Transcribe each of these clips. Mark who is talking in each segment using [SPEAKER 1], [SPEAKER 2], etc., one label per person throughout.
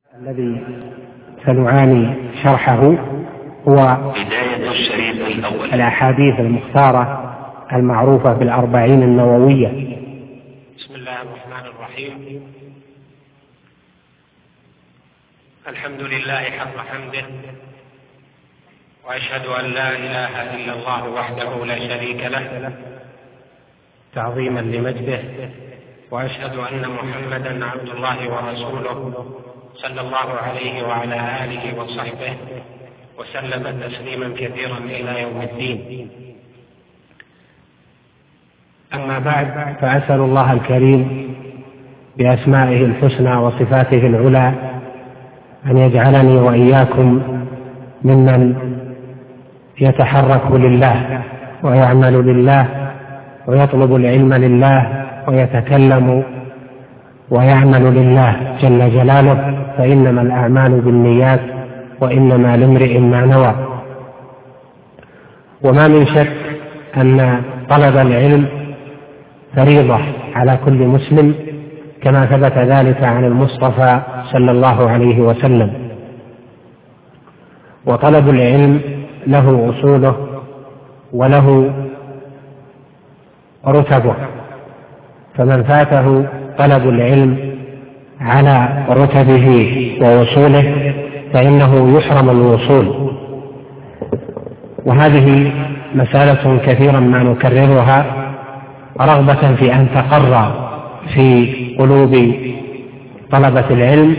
[SPEAKER 1] الذي سنعاني شرحه هو
[SPEAKER 2] بداية الشريط الأول
[SPEAKER 1] الأحاديث المختارة المعروفة بالأربعين النووية.
[SPEAKER 3] بسم الله الرحمن الرحيم. الحمد لله حق حمده، وأشهد أن لا إله إلا الله وحده لا شريك له تعظيما لمجده، وأشهد أن محمدا عبد الله ورسوله صلى الله عليه وعلى آله وصحبه وسلم تسليما كثيرا إلى يوم الدين.
[SPEAKER 1] أما بعد، فأسأل الله الكريم بأسمائه الحسنى وصفاته العلى أن يجعلني وإياكم ممن يتحرك لله ويعمل لله ويطلب العلم لله ويتكلم ويعمل لله جل جلاله، فإنما الأعمال بالنيات وإنما لامرئ ما نوى. وما من شك أن طلب العلم فريضة على كل مسلم، كما ثبت ذلك عن المصطفى صلى الله عليه وسلم. وطلب العلم له أصوله وله رتبه، فمن فاته طلب العلم على رتبه ووصوله فإنه يحرم الوصول. وهذه مسألة كثيرا ما نكررها رغبة في أن تقر في قلوب طلبة العلم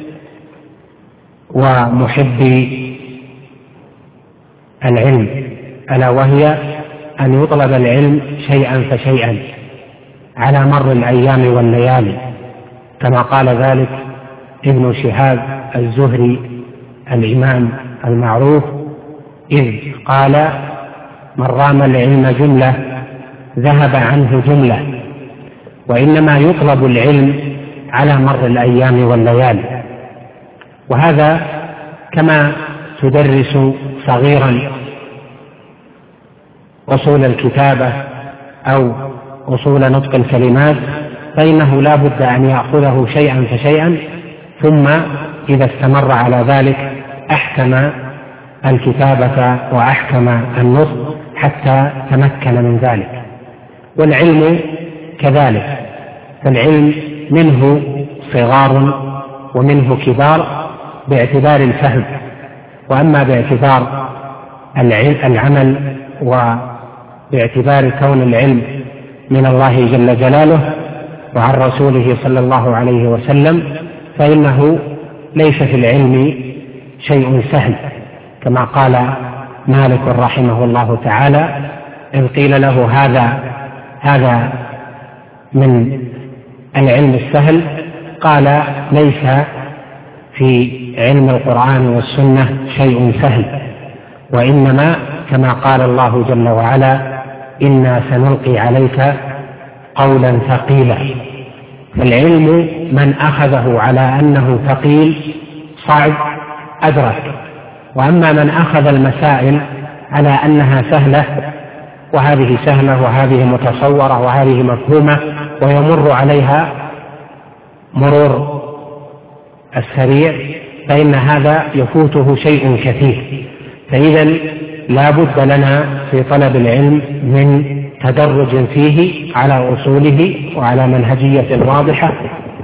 [SPEAKER 1] ومحبي العلم، ألا وهي أن يطلب العلم شيئا فشيئا على مر الأيام والليالي، كما قال ذلك ابن شهاب الزهري الإمام المعروف، إذ قال: من رام العلم جملة ذهب عنه جملة. وإنما يطلب العلم على مر الأيام والليالي. وهذا كما تدرس صغيرا أصول الكتابة أو أصول نطق الكلمات، فإنه لا بد أن يأخذه شيئا فشيئا، ثم إذا استمر على ذلك أحكم الكتابة وأحكم النطق حتى تمكن من ذلك. والعلم كذلك، فالعلم منه صغار ومنه كبار باعتبار الفهم، وأما باعتبار العمل وباعتبار كون العلم من الله جل جلاله وعن رسوله صلى الله عليه وسلم، فإنه ليس في العلم شيء سهل، كما قال مالك رحمه الله تعالى: إذ قيل له هذا من العلم السهل، قال: ليس في علم القرآن والسنة شيء سهل، وإنما كما قال الله جل وعلا: إنا سنلقي عليك قولا ثقيلا. فالعلم من أخذه على أنه ثقيل صعب أدرك، وأما من أخذ المسائل على أنها سهلة، وهذه سهلة وهذه متصورة وهذه مفهومة ويمر عليها مرور السريع، فإن هذا يفوته شيء كثير. فإذا لا بد لنا في طلب العلم من تدرج فيه على أصوله وعلى منهجية واضحة،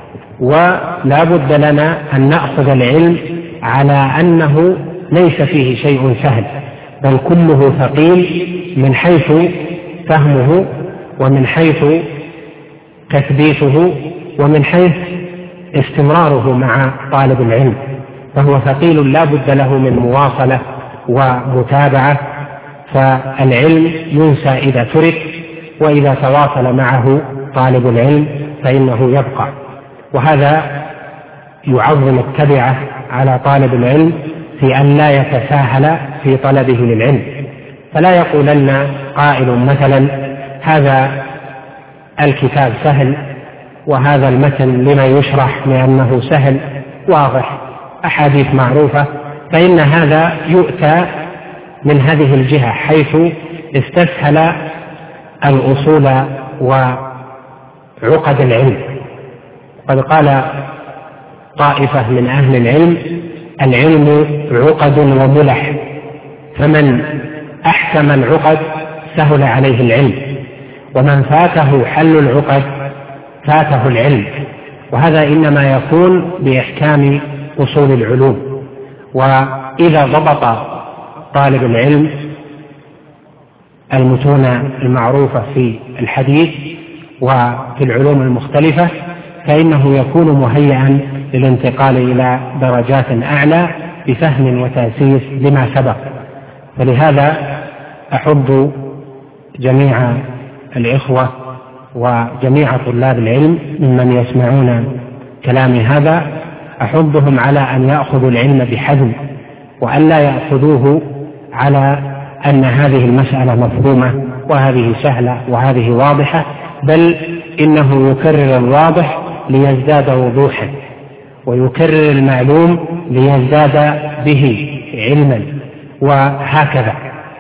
[SPEAKER 1] ولا بد لنا أن نأخذ العلم على أنه ليس فيه شيء سهل، بل كله ثقيل من حيث فهمه ومن حيث تثبيته ومن حيث استمراره مع طالب العلم، فهو ثقيل لا بد له من مواصلة ومتابعة. فالعلم ينسى إذا ترك، وإذا تواصل معه طالب العلم فإنه يبقى. وهذا يعظم التبعة على طالب العلم في أن لا يتساهل في طلبه للعلم، فلا يقولن قائل مثلا: هذا الكتاب سهل وهذا المتن لما يشرح لأنه سهل واضح، أحاديث معروفة، فإن هذا يؤتى من هذه الجهة حيث استسهل الأصول وعقد العلم. قد قال طائفة من أهل العلم: العلم عقد وملح، فمن أحكم العقد سهل عليه العلم، ومن فاته حل العقد فاته العلم. وهذا إنما يكون بإحكام أصول العلوم. وإذا ضبط طالب العلم المتون المعروفة في الحديث وفي العلوم المختلفة فإنه يكون مهيئا للانتقال إلى درجات أعلى بفهم وتأسيس لما سبق. فلهذا أحب جميع الإخوة وجميع طلاب العلم ممن يسمعون كلامي هذا، أحبهم على أن يأخذوا العلم بحزم، وأن لا يأخذوه على أن هذه المسألة مفهومة وهذه سهلة وهذه واضحة، بل إنه يكرر الواضح ليزداد وضوحا، ويكرر المعلوم ليزداد به علما، وهكذا.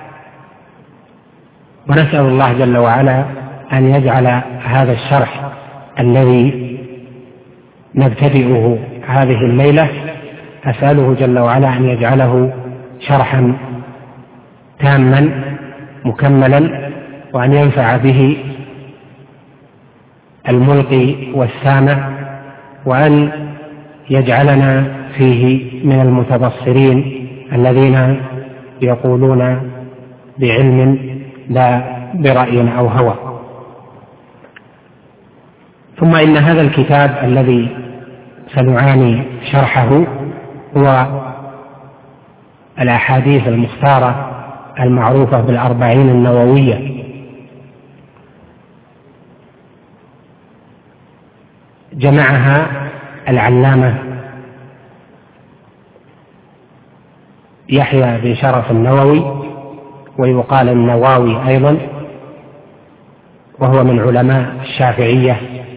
[SPEAKER 1] ونسأل الله جل وعلا أن يجعل هذا الشرح الذي نبتدئه هذه الليلة، أسأله جل وعلا أن يجعله شرحا تاما مكملا، وأن ينفع به الملقي والسامع، وأن يجعلنا فيه من المتبصرين الذين يقولون بعلم لا برأي أو هوى. ثم إن هذا الكتاب الذي سنعاني شرحه هو الأحاديث المختارة المعروفة بالأربعين النووية. جمعها العلامة يحيى بن شرف النووي، ويقال النواوي أيضا، وهو من علماء الشافعية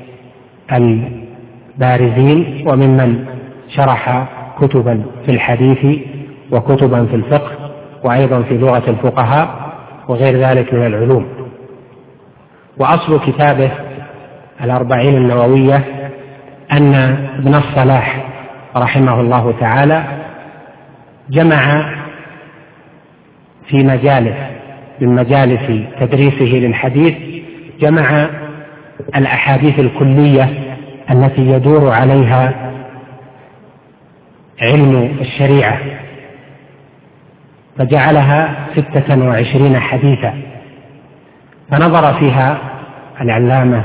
[SPEAKER 1] البارزين، وممن شرح كتبا في الحديث وكتبا في الفقه وأيضا في لغة الفقهاء وغير ذلك من العلوم. وأصل كتابه الأربعين النووية أن ابن الصلاح رحمه الله تعالى جمع في مجالس من مجالس تدريسه للحديث، جمع الأحاديث الكلية التي يدور عليها علم الشريعة، فجعلها 26 حديثا، فنظر فيها العلامة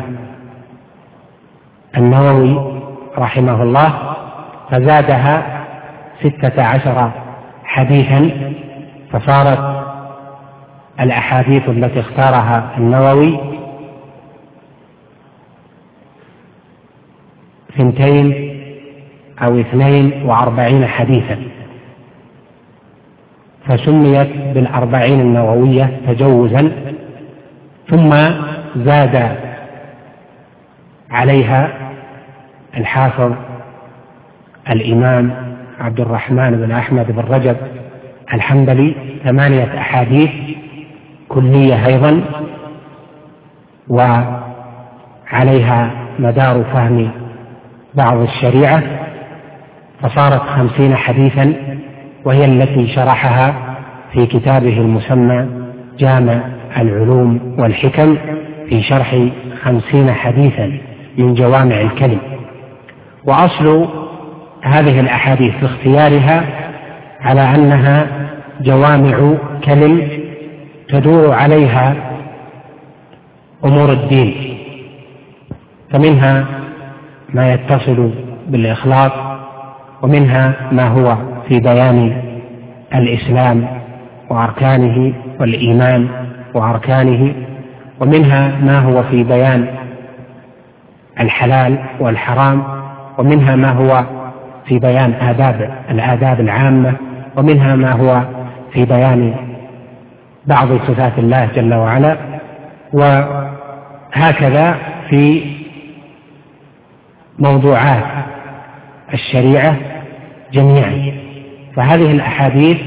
[SPEAKER 1] النووي رحمه الله فزادها 16 حديثا، فصارت الأحاديث التي اختارها النووي 42 حديثا، فسميت بالأربعين النووية تجوزا. ثم زاد عليها الحافظ الإمام عبد الرحمن بن أحمد بن رجب الحنبلي 8 أحاديث كلية أيضا، وعليها مدار فهم بعض الشريعة، فصارت 50 حديثا، وهي التي شرحها في كتابه المسمى جامع العلوم والحكم في شرح 50 حديثا من جوامع الكلم. وأصل هذه الأحاديث في اختيارها على أنها جوامع كلم تدور عليها أمور الدين، فمنها ما يتصل بالإخلاص، ومنها ما هو في بيان الإسلام وأركانه والإيمان وأركانه، ومنها ما هو في بيان الحلال والحرام، ومنها ما هو في بيان الآداب العامة، ومنها ما هو في بيان بعض صفات الله جل وعلا، وهكذا في موضوعات الشريعة جميعا. فهذه الأحاديث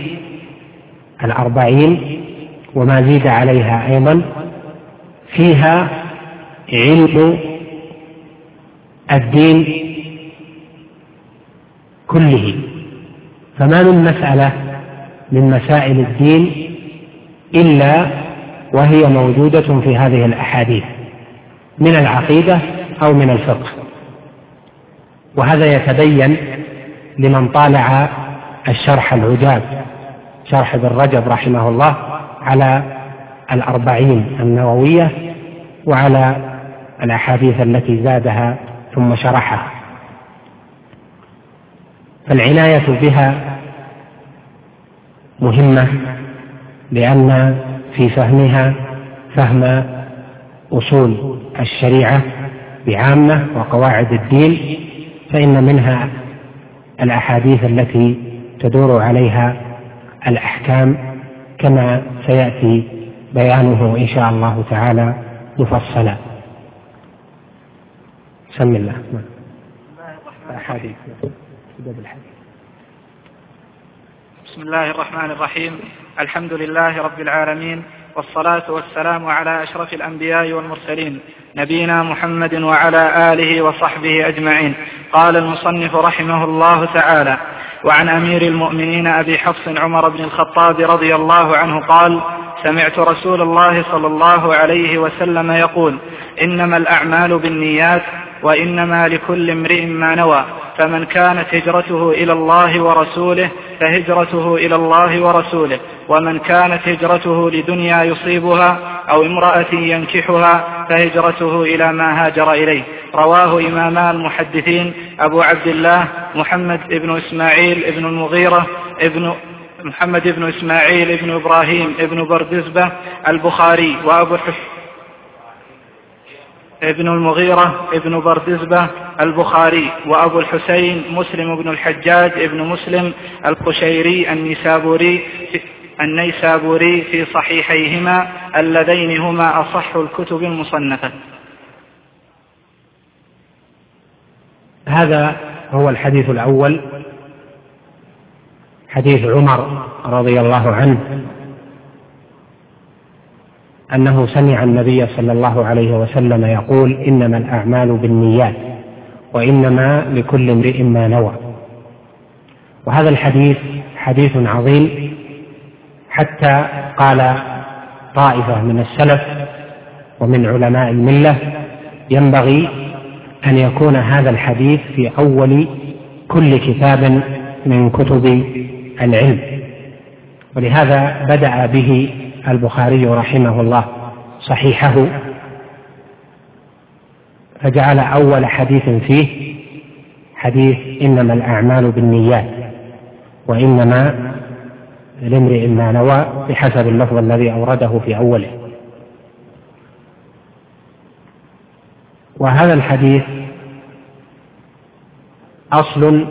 [SPEAKER 1] 40 وما زيد عليها أيضا فيها علم الدين كله. فما من مسألة من مسائل الدين إلا وهي موجودة في هذه الأحاديث من العقيدة أو من الفقه. وهذا يتبين لمن طالع الشرح العجاب، شرح ابن رجب رحمه الله على 40 النووية وعلى الأحاديث التي زادها ثم شرحها. فالعناية بها مهمة، لأن في فهمها فهم أصول الشريعة بعامة وقواعد الدين، فإن منها الأحاديث التي تدور عليها الأحكام كما سيأتي بيانه إن شاء الله تعالى مفصلا. بسم الله.
[SPEAKER 4] بسم الله الرحمن الرحيم. الحمد لله رب العالمين، والصلاة والسلام على أشرف الأنبياء والمرسلين نبينا محمد وعلى آله وصحبه أجمعين. قال المصنف رحمه الله تعالى: وعن أمير المؤمنين أبي حفص عمر بن الخطاب رضي الله عنه قال: سمعت رسول الله صلى الله عليه وسلم يقول: إنما الأعمال بالنيات وإنما لكل امرئ ما نوى، فمن كانت هجرته إلى الله ورسوله فهجرته إلى الله ورسوله، ومن كانت هجرته لدنيا يصيبها أو امرأة ينكحها فهجرته إلى ما هاجر إليه. رواه إماما المحدثين أبو عبد الله محمد بن إسماعيل بن المغيرة محمد بن إسماعيل بن إبراهيم بن بردزبة البخاري، وأبو ابن المغيرة ابن بردزبة البخاري، وأبو الحسين مسلم بن الحجاج ابن مسلم القشيري النيسابوري في صحيحيهما اللذين هما أصح الكتب المصنفة.
[SPEAKER 1] هذا هو الحديث الأول، حديث عمر رضي الله عنه أنه سمع النبي صلى الله عليه وسلم يقول: إنما الأعمال بالنيات وإنما لكل امرئ ما نوى. وهذا الحديث حديث عظيم، حتى قال طائفة من السلف ومن علماء الملة: ينبغي أن يكون هذا الحديث في أول كل كتاب من كتب العلم. ولهذا بدأ به البخاري رحمه الله صحيحه، فجعل أول حديث فيه حديث إنما الأعمال بالنيات وإنما لامرئ ما نوى، بحسب اللفظ الذي أورده في أوله. وهذا الحديث أصل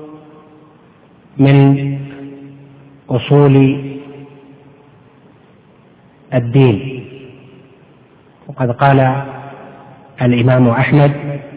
[SPEAKER 1] من أصول الدين. وقد قال الإمام أحمد: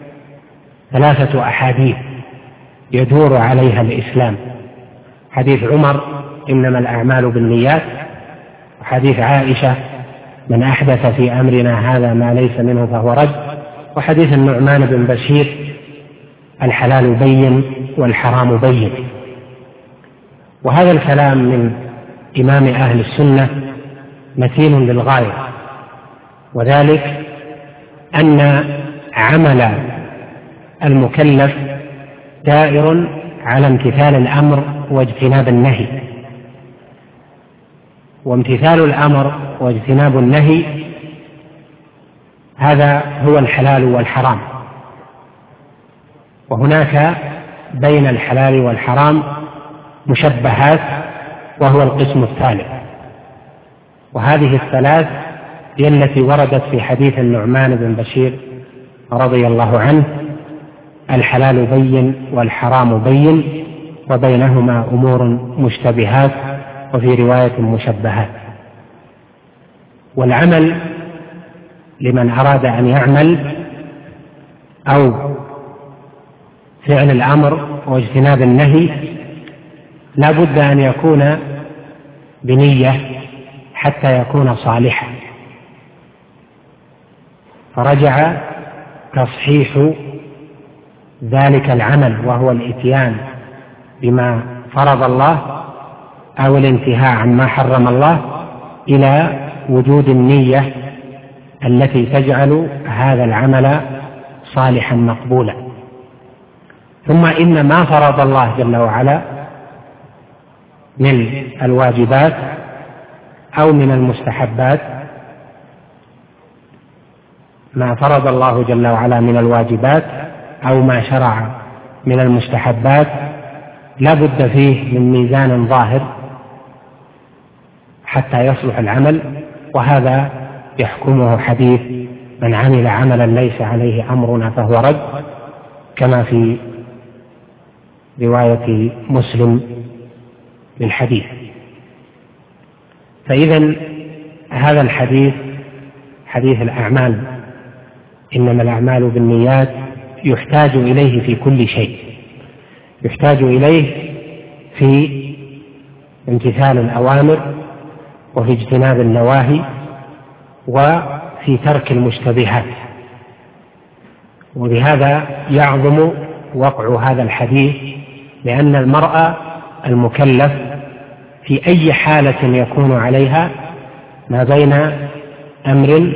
[SPEAKER 1] 3 أحاديث يدور عليها الإسلام: حديث عمر إنما الأعمال بالنيات، وحديث عائشة من أحدث في أمرنا هذا ما ليس منه فهو رد، وحديث النعمان بن بشير الحلال بين والحرام بين. وهذا الكلام من إمام أهل السنة متين للغاية، وذلك أن عمل المكلف دائر على امتثال الأمر واجتناب النهي، وامتثال الأمر واجتناب النهي هذا هو الحلال والحرام. وهناك بين الحلال والحرام مشبهات، وهو القسم الثالث. وهذه الثلاث هي التي وردت في حديث النعمان بن بشير رضي الله عنه: الحلال بين والحرام بين وبينهما أمور مشتبهات، وفي رواية مشبهات. والعمل لمن أراد أن يعمل أو فعل الأمر واجتناب النهي لا بد أن يكون بنية حتى يكون صالحا. فرجع تصحيح ذلك العمل وهو الإتيان بما فرض الله أو الانتهاء عما حرم الله إلى وجود النية التي تجعل هذا العمل صالحا مقبولا. ثم إن ما فرض الله جل وعلا من الواجبات أو من المستحبات، ما فرض الله جل وعلا من الواجبات أو ما شرع من المستحبات لا بد فيه من ميزان ظاهر حتى يصلح العمل، وهذا يحكمه حديث من عمل عملا ليس عليه أمرنا فهو رد، كما في رواية مسلم للحديث. فإذا هذا الحديث حديث الأعمال، إنما الأعمال بالنيات، يحتاج إليه في كل شيء، يحتاج إليه في امتثال الأوامر وفي اجتناب النواهي وفي ترك المشتبهات. وبهذا يعظم وقع هذا الحديث، لأن المرء المكلف في أي حالة يكون عليها ما بين أمر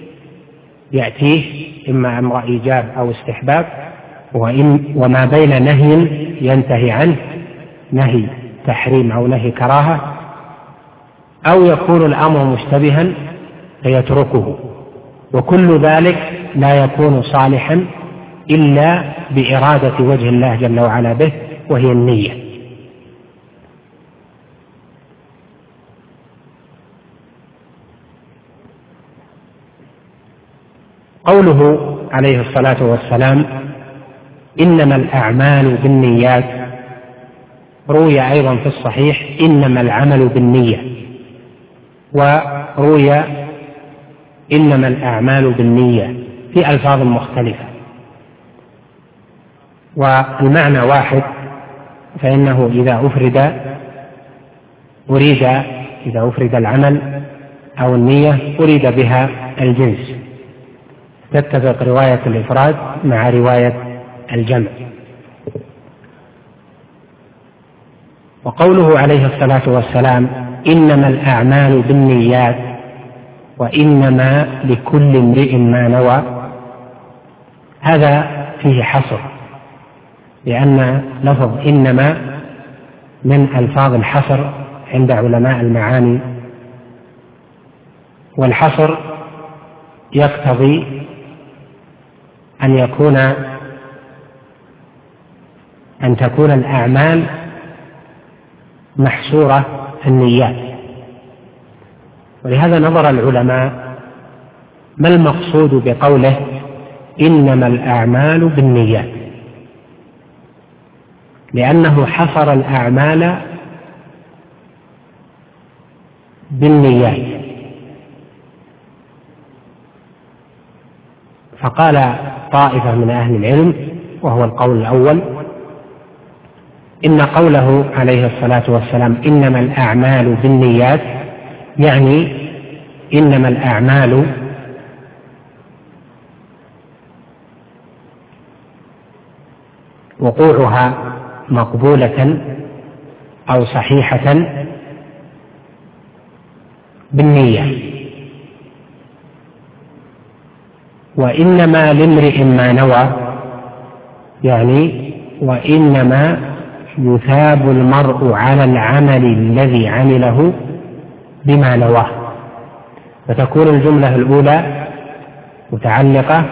[SPEAKER 1] يأتيه إما أمر إيجاب أو استحباب، وما بين نهي ينتهي عنه، نهي تحريم أو نهي كراهة، أو يكون الأمر مشتبها فيتركه. وكل ذلك لا يكون صالحا إلا بإرادة وجه الله جل وعلا به، وهي النية. قوله عليه الصلاة والسلام إنما الأعمال بالنيات، روي أيضا في الصحيح إنما العمل بالنية، وروي إنما الأعمال بالنية في ألفاظ مختلفة، والمعنى واحد، فإنه إذا أفرد العمل أو النية أريد بها الجنس، تتفق رواية الإفراد مع رواية الجمع. وقوله عليه الصلاة والسلام إنما الأعمال بالنيات وإنما لكل امرئ ما نوى، هذا فيه حصر، لأن لفظ إنما من ألفاظ الحصر عند علماء المعاني، والحصر يقتضي أن تكون الأعمال محصورة في النيات. ولهذا نظر العلماء ما المقصود بقوله إنما الأعمال بالنيات، لأنه حصر الأعمال بالنيات. فقال طائفة من أهل العلم، وهو القول الأول، إن قوله عليه الصلاة والسلام إنما الأعمال بالنيات يعني إنما الأعمال وقوعها مقبولة أو صحيحة بالنية، وإنما لامرئ ما نوى يعني وإنما يثاب المرء على العمل الذي عمله بما نواه. فتكون الجملة الأولى متعلقة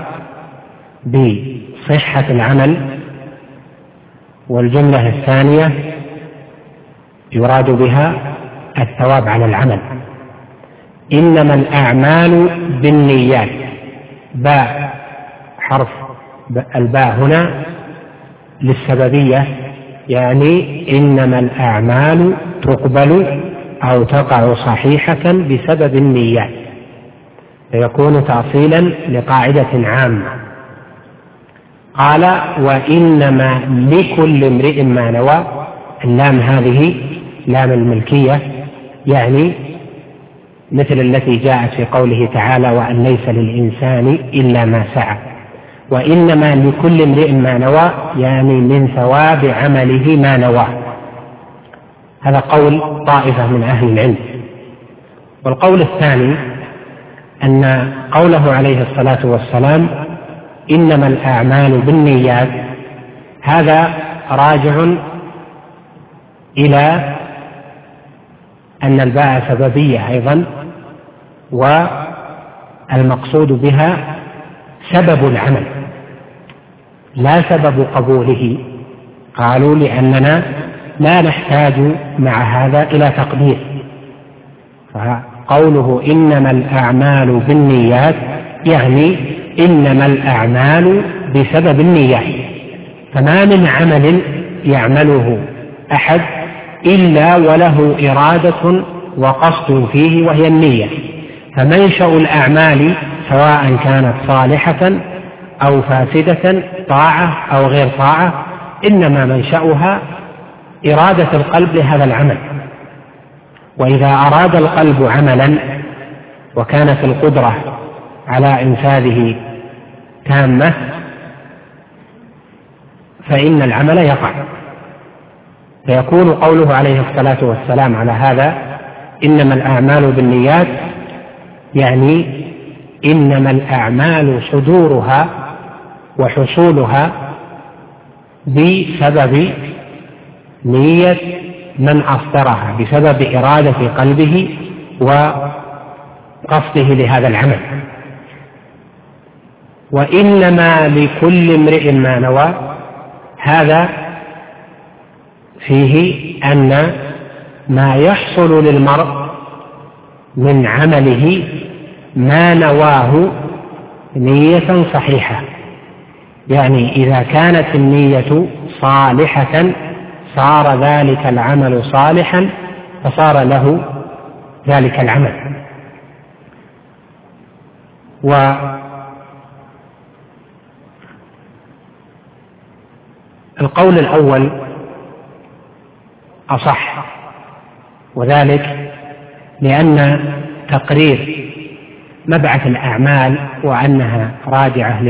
[SPEAKER 1] بصحة العمل، والجملة الثانية يراد بها الثواب على العمل. إنما الأعمال بالنيات، باء حرف الباء هنا للسببية، يعني إنما الأعمال تقبل أو تقع صحيحة بسبب النيات، فيكون تأصيلا لقاعدة عامة. قال وإنما لكل امرئ ما نوى، اللام هذه لام الملكية، يعني مثل التي جاءت في قوله تعالى وأن ليس للإنسان إلا ما سعى. وإنما لكل امرئ ما نوى يعني من ثواب عمله ما نواه. هذا قول طائفة من أهل العلم. والقول الثاني أن قوله عليه الصلاة والسلام إنما الأعمال بالنيات هذا راجع إلى أن الباء سببية أيضا، والمقصود بها سبب العمل لا سبب قبوله. قالوا لأننا لا نحتاج مع هذا إلى تقدير، فقوله إنما الأعمال بالنيات يعني إنما الأعمال بسبب النيات، فما من عمل يعمله أحد إلا وله إرادة وقصد فيه وهي النية. فمنشأ الأعمال سواء كانت صالحة أو فاسدة، طاعة أو غير طاعة، إنما منشأها إرادة القلب لهذا العمل. وإذا أراد القلب عملا وكانت القدرة على إنفاذه تامة فإن العمل يقع. فيكون قوله عليه الصلاة والسلام على هذا إنما الأعمال بالنيات يعني إنما الأعمال صدورها وحصولها بسبب نية من أصدرها، بسبب إرادة قلبه وقصده لهذا العمل. وإنما لكل امرئ ما نوى، هذا فيه أن ما يحصل للمرء من عمله ما نواه نية صحيحة، يعني إذا كانت النية صالحة صار ذلك العمل صالحا فصار له ذلك العمل. والقول الأول أصح، وذلك لأن تقرير مبعث الأعمال وأنها راجعة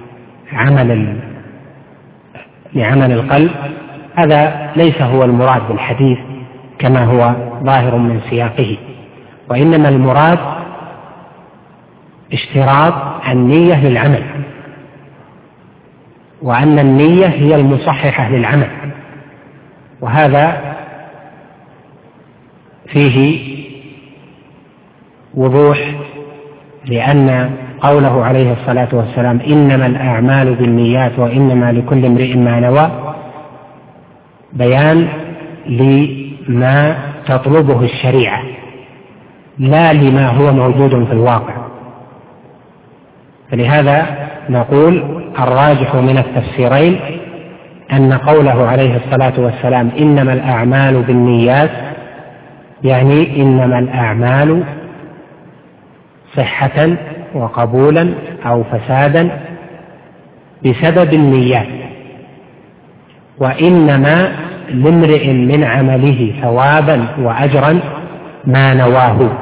[SPEAKER 1] لعمل القلب هذا ليس هو المراد بالحديث كما هو ظاهر من سياقه، وإنما المراد اشتراط النية للعمل، وأن النية هي المصححة للعمل. وهذا فيه وضوح، لأن قوله عليه الصلاة والسلام إنما الأعمال بالنيات وإنما لكل امرئ ما نوى بيان لما تطلبه الشريعة لا لما هو موجود في الواقع. فلهذا نقول الراجح من التفسيرين أن قوله عليه الصلاة والسلام إنما الأعمال بالنيات يعني إنما الأعمال صحة وقبولا أو فسادا بسبب النيات، وإنما لامرئ من عمله ثوابا وأجرا ما نواه.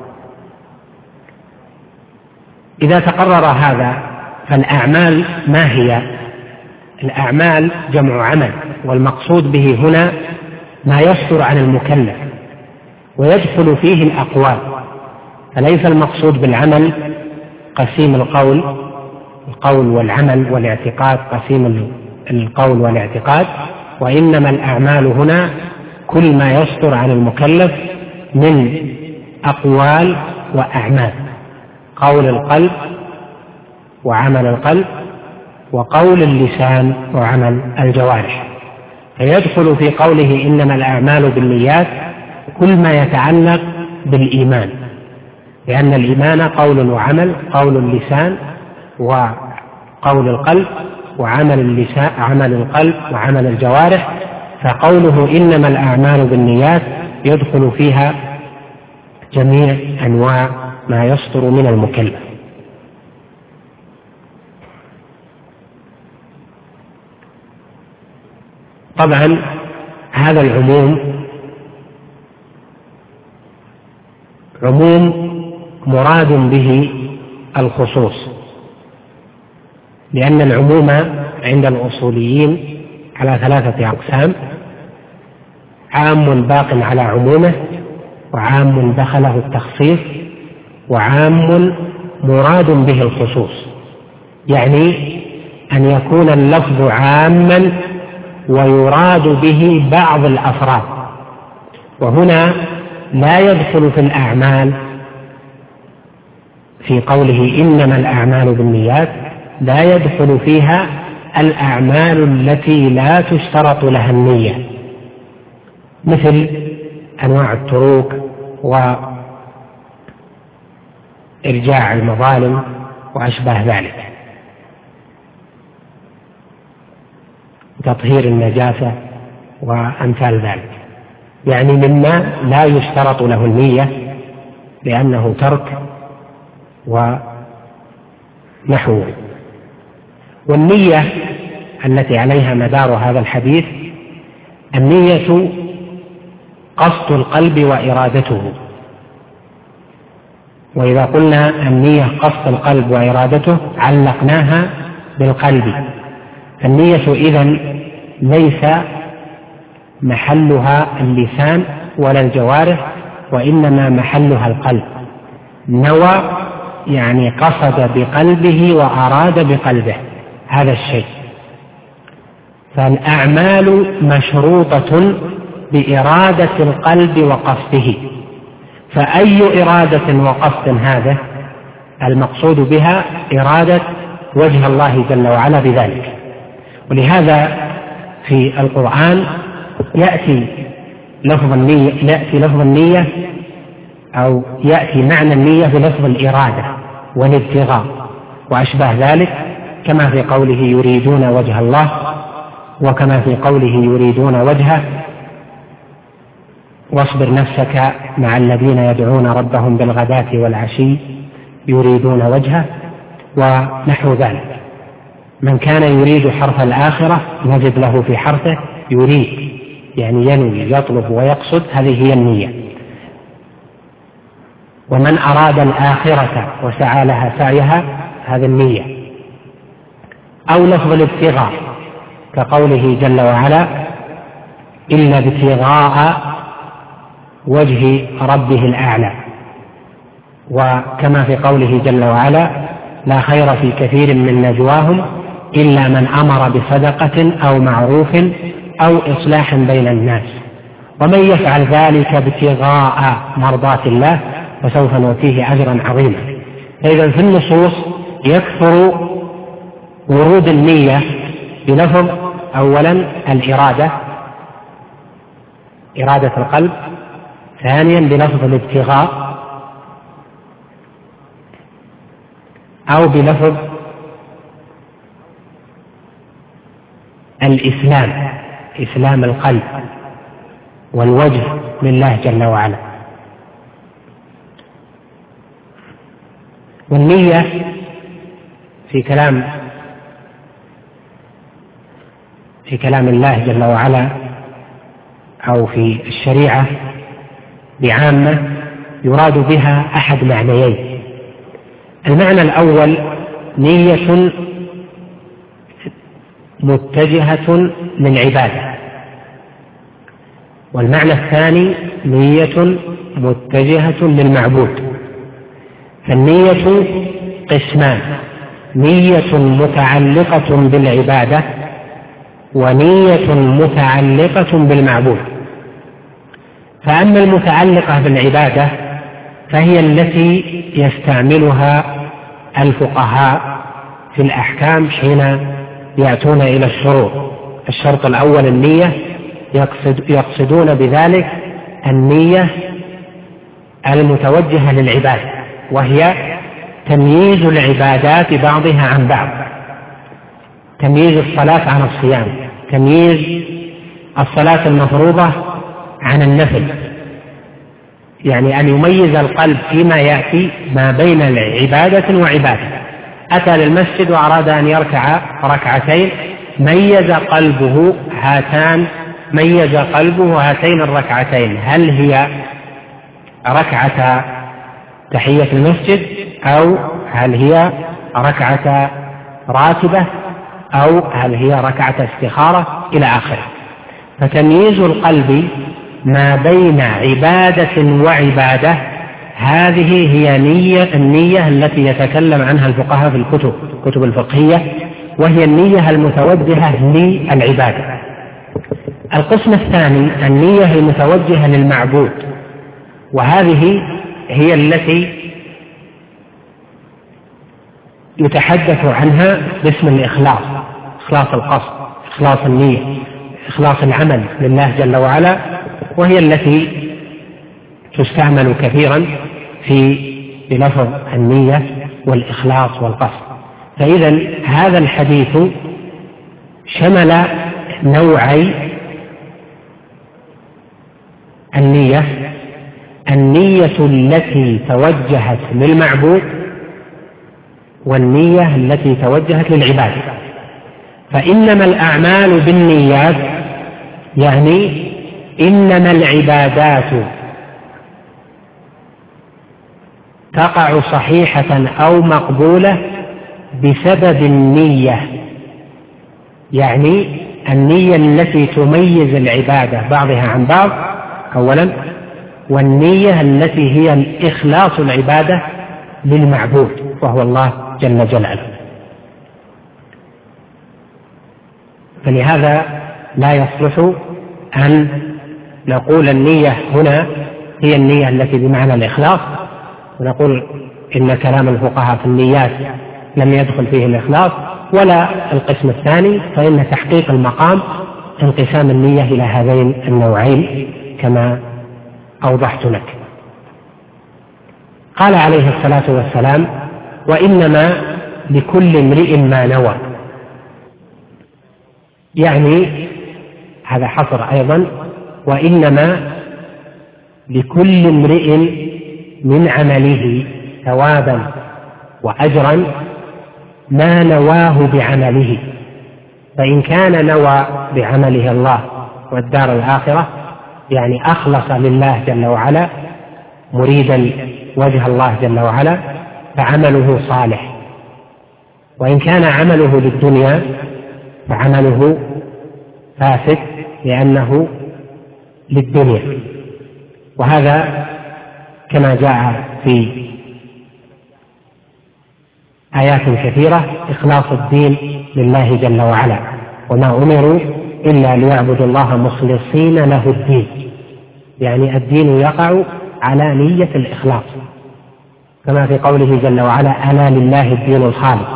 [SPEAKER 1] إذا تقرر هذا فالأعمال ما هي؟ الأعمال جمع عمل، والمقصود به هنا ما يصدر عن المكلف ويدخل فيه الأقوال، فليس المقصود بالعمل قسيم القول والعمل والاعتقاد، قسيم القول والاعتقاد، وإنما الأعمال هنا كل ما يصدر عن المكلف من أقوال وأعمال، قول القلب وعمل القلب، وقول اللسان وعمل الجوارح. فيدخل في قوله إنما الأعمال بالنيات كل ما يتعلق بالإيمان، لأن الإيمان قول وعمل، قول اللسان وقول القلب، وعمل اللسان عمل القلب وعمل الجوارح. فقوله إنما الأعمال بالنيات يدخل فيها جميع أنواع ما يصدر من المكلف. طبعا هذا العموم عموم مراد به الخصوص، لأن العموم عند الأصوليين على ثلاثة أقسام: عام باق على عمومه، وعام دخله التخصيص، وعام مراد به الخصوص، يعني أن يكون اللفظ عاما ويراد به بعض الأفراد. وهنا لا يدخل في الأعمال في قوله إنما الأعمال بالنيات، لا يدخل فيها الأعمال التي لا تشترط لها النية، مثل أنواع التروك وإرجاع المظالم وأشباه ذلك، تطهير النجاسة وأمثال ذلك، يعني مما لا يشترط له النية لأنه ترك ونحوه. والنية التي عليها مدار هذا الحديث النية قصد القلب وإرادته. وإذا قلنا النية قصد القلب وإرادته علقناها بالقلب، فالنية إذن ليس محلها اللسان ولا الجوارح، وإنما محلها القلب. نوى يعني قصد بقلبه وأراد بقلبه هذا الشيء. فالأعمال مشروطة بإرادة القلب وقصده، فأي إرادة وقصد هذا المقصود بها إرادة وجه الله جل وعلا بذلك. ولهذا في القرآن يأتي لفظ النية أو يأتي معنى النية بلفظ الإرادة والابتغاء وأشباه ذلك، كما في قوله يريدون وجه الله، وكما في قوله يريدون وجهه، واصبر نفسك مع الذين يدعون ربهم بالغداة والعشي يريدون وجهه ونحو ذلك. من كان يريد حرث الآخرة نجد له في حرثه يريد، يعني ينوي يطلب ويقصد، هذه هي النية. ومن أراد الآخرة وسعى لها سعيها هذه النية. أو لفظ الابتغاء كقوله جل وعلا إلا ابتغاء وجه ربه الأعلى، وكما في قوله جل وعلا لا خير في كثير من نجواهم إلا من أمر بصدقة أو معروف أو إصلاح بين الناس ومن يفعل ذلك ابتغاء مرضات الله فسوف نؤتيه أجرا عظيما. فإذا في النصوص يكثر ورود النية بلفظ أولا الإرادة، إرادة القلب، ثانيا بلفظ الابتغاء أو بلفظ الإسلام، إسلام القلب والوجه لله جل وعلا. والنية في كلام الله جل وعلا أو في الشريعة بعامة يراد بها أحد معنيين. المعنى الأول نية متجهة للعبادة، والمعنى الثاني نية متجهة للمعبود. فالنية قسمان: نية متعلقة بالعبادة ونية متعلقة بالمعبود. فأما المتعلقة بالعبادة فهي التي يستعملها الفقهاء في الأحكام حين يأتون إلى الشروط. الشرط الأول النية، يقصدون بذلك النية المتوجهة للعبادة، وهي تمييز العبادات بعضها عن بعض، تمييز الصلاة عن الصيام، تمييز الصلاة المفروضة عن النفل، يعني أن يميز القلب فيما يأتي ما بين العبادة وعبادة. أتى للمسجد وأراد أن يركع ركعتين، ميز قلبه هاتين الركعتين، هل هي ركعة تحية المسجد أو هل هي ركعة راتبة أو هل هي ركعة استخارة إلى آخره. فتمييز القلب ما بين عبادة وعبادة، هذه هي النية التي يتكلم عنها الفقهاء في الكتب الفقهية، وهي النية المتوجهة للعبادة. القسم الثاني النية المتوجهة للمعبود، وهذه هي التي يتحدث عنها باسم الإخلاص، إخلاص القصد، إخلاص النية، إخلاص العمل لله جل وعلا، وهي التي تستعمل كثيرا بلفظ النية والإخلاص والقصد. فإذا هذا الحديث شمل نوعي النية التي توجهت للمعبود والنية التي توجهت للعبادة. فإنما الأعمال بالنيات يعني إنما العبادات تقع صحيحة أو مقبولة بسبب النية، يعني النية التي تميز العبادة بعضها عن بعض أولا، والنية التي هي الإخلاص العبادة للمعبود وهو الله جل جلاله. فلهذا لا يصلح أن نقول النية هنا هي النية التي بمعنى الإخلاص، ونقول إن كلام الفقهاء في النيات لم يدخل فيه الإخلاص، ولا القسم الثاني، فإن تحقيق المقام انقسام النية إلى هذين النوعين كما أوضحت لك. قال عليه الصلاة والسلام: وإنما لكل امرئ ما نوى، يعني هذا حصر أيضا، وإنما لكل امرئ من عمله ثوابا وأجرا ما نواه بعمله، فإن كان نوى بعمله الله والدار الآخرة، يعني أخلص لله جل وعلا مريدا وجه الله جل وعلا، فعمله صالح، وإن كان عمله للدنيا فعمله فاسد لأنه للدنيا. وهذا كما جاء في آيات كثيرة إخلاص الدين لله جل وعلا، وما أمروا إلا ليعبدوا الله مخلصين له الدين، يعني الدين يقع على نية الإخلاص، كما في قوله جل وعلا: ألا لله الدين الخالص.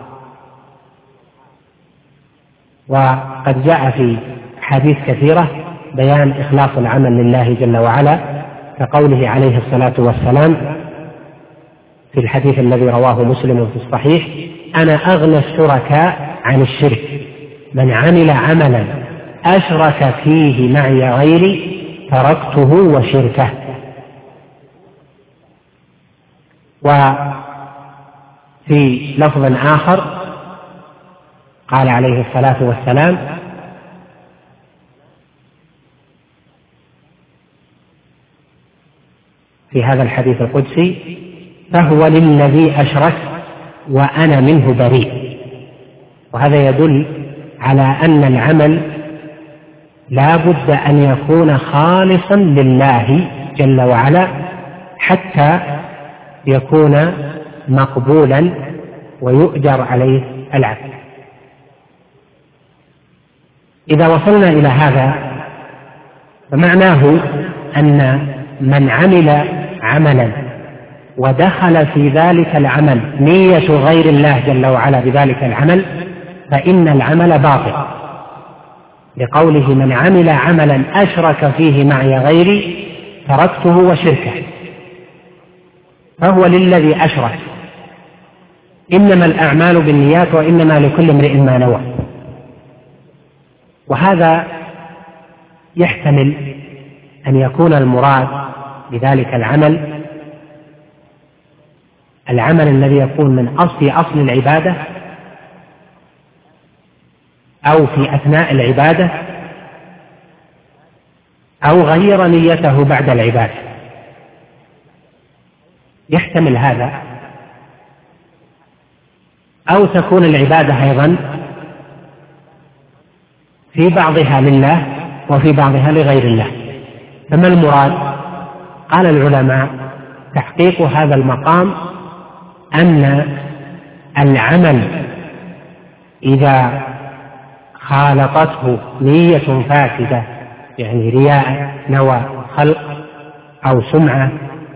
[SPEAKER 1] وقد جاء في حديث كثيرة بيان إخلاص العمل لله جل وعلا، كقوله عليه الصلاة والسلام في الحديث الذي رواه مسلم في الصحيح: أنا أغنى الشركاء عن الشرك، من عمل عملا أشرك فيه معي غيري تركته وشركه. وفي لفظ آخر قال عليه الصلاة والسلام: في هذا الحديث القدسي: فهو للذي أشرك وأنا منه بريء. وهذا يدل على أن العمل لا بد أن يكون خالصا لله جل وعلا حتى يكون مقبولا ويؤجر عليه العبد. إذا وصلنا إلى هذا فمعناه أن من عمل عملا ودخل في ذلك العمل نية غير الله جل وعلا بذلك العمل فإن العمل باطل، لقوله: من عمل عملا أشرك فيه معي غيري تركته وشركه. فهو للذي أشرك. إنما الأعمال بالنيات وإنما لكل امرئ ما نوى. وهذا يحتمل أن يكون المراد بذلك العمل الذي يكون من أصل العبادة أو في أثناء العبادة أو غير نيته بعد العبادة، يحتمل هذا. أو تكون العبادة أيضا في بعضها لله وفي بعضها لغير الله، فما المراد؟ قال العلماء: تحقيق هذا المقام أن العمل إذا خالطته نية فاسدة، يعني رياء، نوى خلق أو سمعة،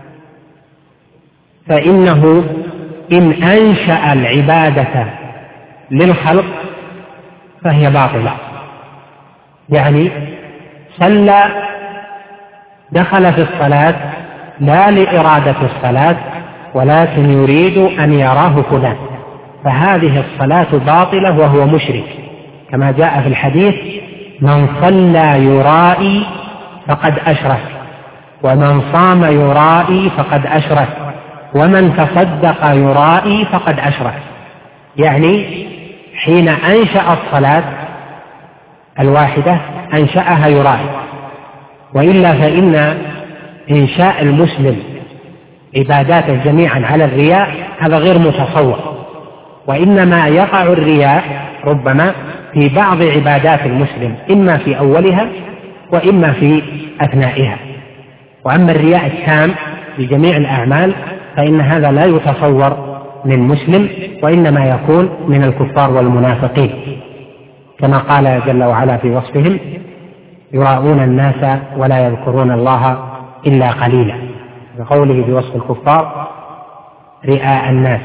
[SPEAKER 1] فإنه إن أنشأ العبادة للخلق فهي باطلة. يعني صلى، دخل في الصلاة لا لإرادة الصلاة ولكن يريد أن يراه فلان، فهذه الصلاة باطلة وهو مشرك، كما جاء في الحديث: من صلى يرائي فقد أشرك، ومن صام يرائي فقد أشرك، ومن تصدق يرائي فقد أشرك. يعني حين أنشأ الصلاة الواحدة أنشأها يرائي، وإلا فإن إنشاء المسلم عباداته جميعا على الرياء هذا غير متصور، وإنما يقع الرياء ربما في بعض عبادات المسلم، إما في أولها وإما في أثنائها. وأما الرياء التام لجميع الأعمال فإن هذا لا يتصور من مسلم، وإنما يكون من الكفار والمنافقين، كما قال جل وعلا في وصفهم: يراءون الناس ولا يذكرون الله إلا قليلا، بقوله في وصف الكفار: رئاء الناس.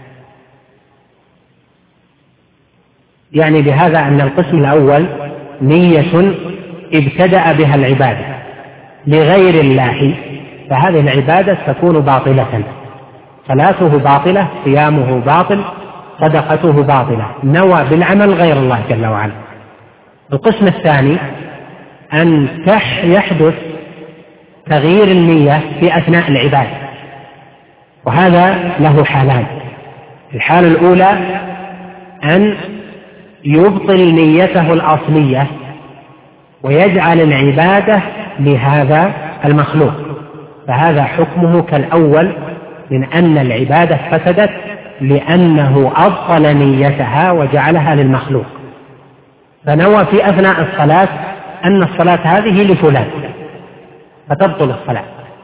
[SPEAKER 1] يعني بهذا أن القسم الأول نية ابتدأ بها العبادة لغير الله، فهذه العبادة تكون باطلة، صلاته باطلة، صيامه باطل، صدقته باطلة، نوى بالعمل غير الله جل وعلا. القسم الثاني أن يحدث تغيير النية في أثناء العبادة، وهذا له حالان: الحالة الأولى أن يبطل نيته الأصلية ويجعل العبادة لهذا المخلوق، فهذا حكمه كالأول من أن العبادة فسدت لأنه أبطل نيتها وجعلها للمخلوق، فنوى في أثناء الصلاة أن الصلاة هذه لفلان فتبطل الصلاة.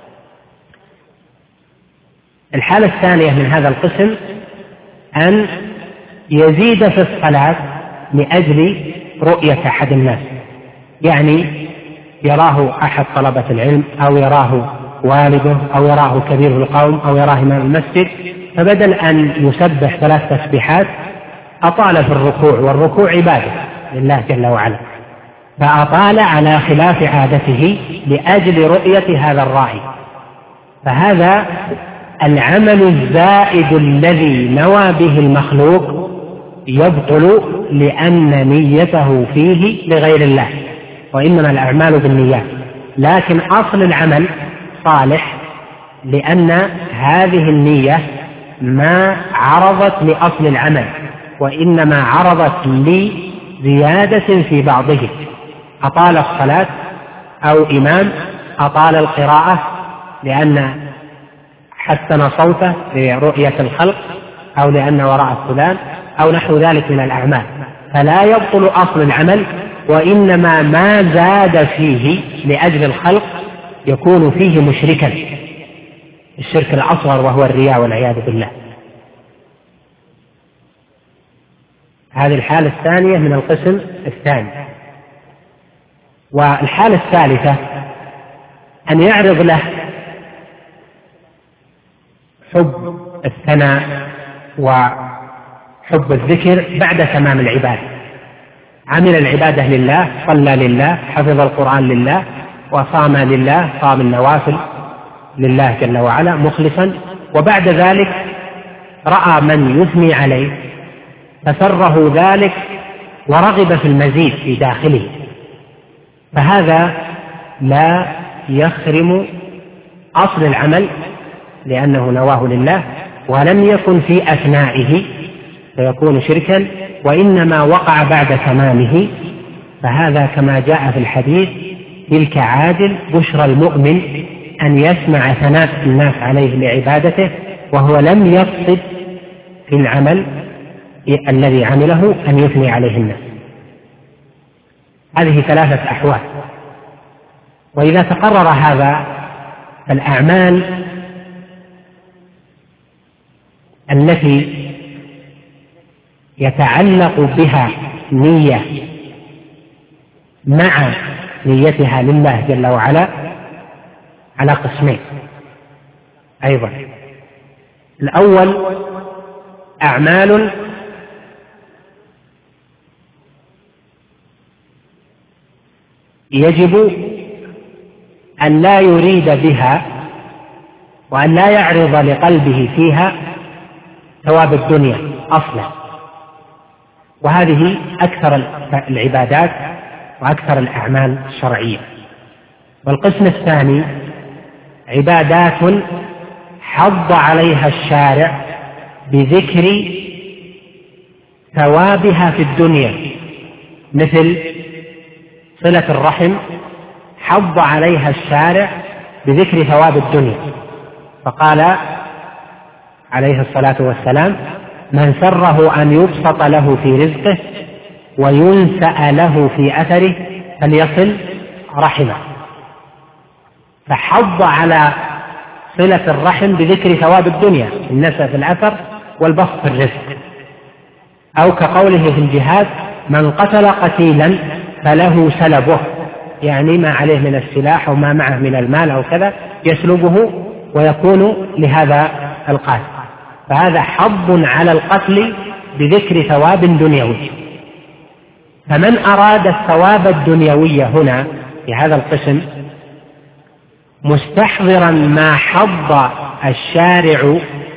[SPEAKER 1] الحالة الثانية من هذا القسم أن يزيد في الصلاة لأجل رؤية أحد الناس، يعني يراه أحد طلبة العلم أو يراه والده أو يراه كبير القوم أو يراه إمام المسجد، فبدل أن يسبح 3 تسبيحات أطال في الركوع، والركوع عبادة لله جل وعلا، فأطال على خلاف عادته لأجل رؤية هذا الراعي، فهذا العمل الزائد الذي نوى به المخلوق يبطل لأن نيته فيه لغير الله، وإنما الأعمال بالنيات، لكن أصل العمل صالح لأن هذه النية ما عرضت لأصل العمل، وإنما عرضت لزيادة في بعضه، أطال الصلاة، أو إمام أطال القراءة لأن حسن صوته لرؤية الخلق، أو لأن وراء فلان، أو نحو ذلك من الأعمال، فلا يبطل أصل العمل، وإنما ما زاد فيه لأجل الخلق يكون فيه مشركا، الشرك الأصغر وهو الرياء والعياذ بالله. هذه الحالة الثانية من القسم الثاني. والحالة الثالثة أن يعرض له حب الثناء وحب الذكر بعد تمام العبادة، عمل العبادة لله، صلى لله، حفظ القرآن لله، وصام لله، صام النوافل لله جل وعلا مخلصا، وبعد ذلك رأى من يثني عليه فسره ذلك ورغب في المزيد في داخله، فهذا لا يخرم أصل العمل لأنه نواه لله ولم يكن في أثنائه فيكون شركا، وإنما وقع بعد تمامه، فهذا كما جاء في الحديث: تلك عاجل بشرى المؤمن أن يسمع ثناء الناس عليه لعبادته وهو لم يقصد في العمل الذي عمله أن يثني عليه الناس. هذه 3 أحوال. وإذا تقرر هذا فالأعمال التي يتعلق بها نية مع نيتها لله جل وعلا على قسمين أيضا. الأول أعمال يجب أن لا يريد بها وأن لا يعرض لقلبه فيها ثواب الدنيا أصلا، وهذه أكثر العبادات وأكثر الأعمال الشرعية. والقسم الثاني عبادات حض عليها الشارع بذكر ثوابها في الدنيا، مثل صلة الرحم حض عليها الشارع بذكر ثواب الدنيا، فقال عليه الصلاة والسلام: من سره أن يبسط له في رزقه وينسأ له في أثره فليصل رحمه، فحض على صلة الرحم بذكر ثواب الدنيا، النسأ في الأثر والبسط في الرزق. أو كقوله في الجهاد: من قتل قتيلا فله سلبه، يعني ما عليه من السلاح وما معه من المال أو كذا يسلبه ويكون لهذا القاتل، فهذا حض على القتل بذكر ثواب دنيوي. فمن أراد الثواب الدنيوي هنا في هذا القسم مستحضرا ما حض الشارع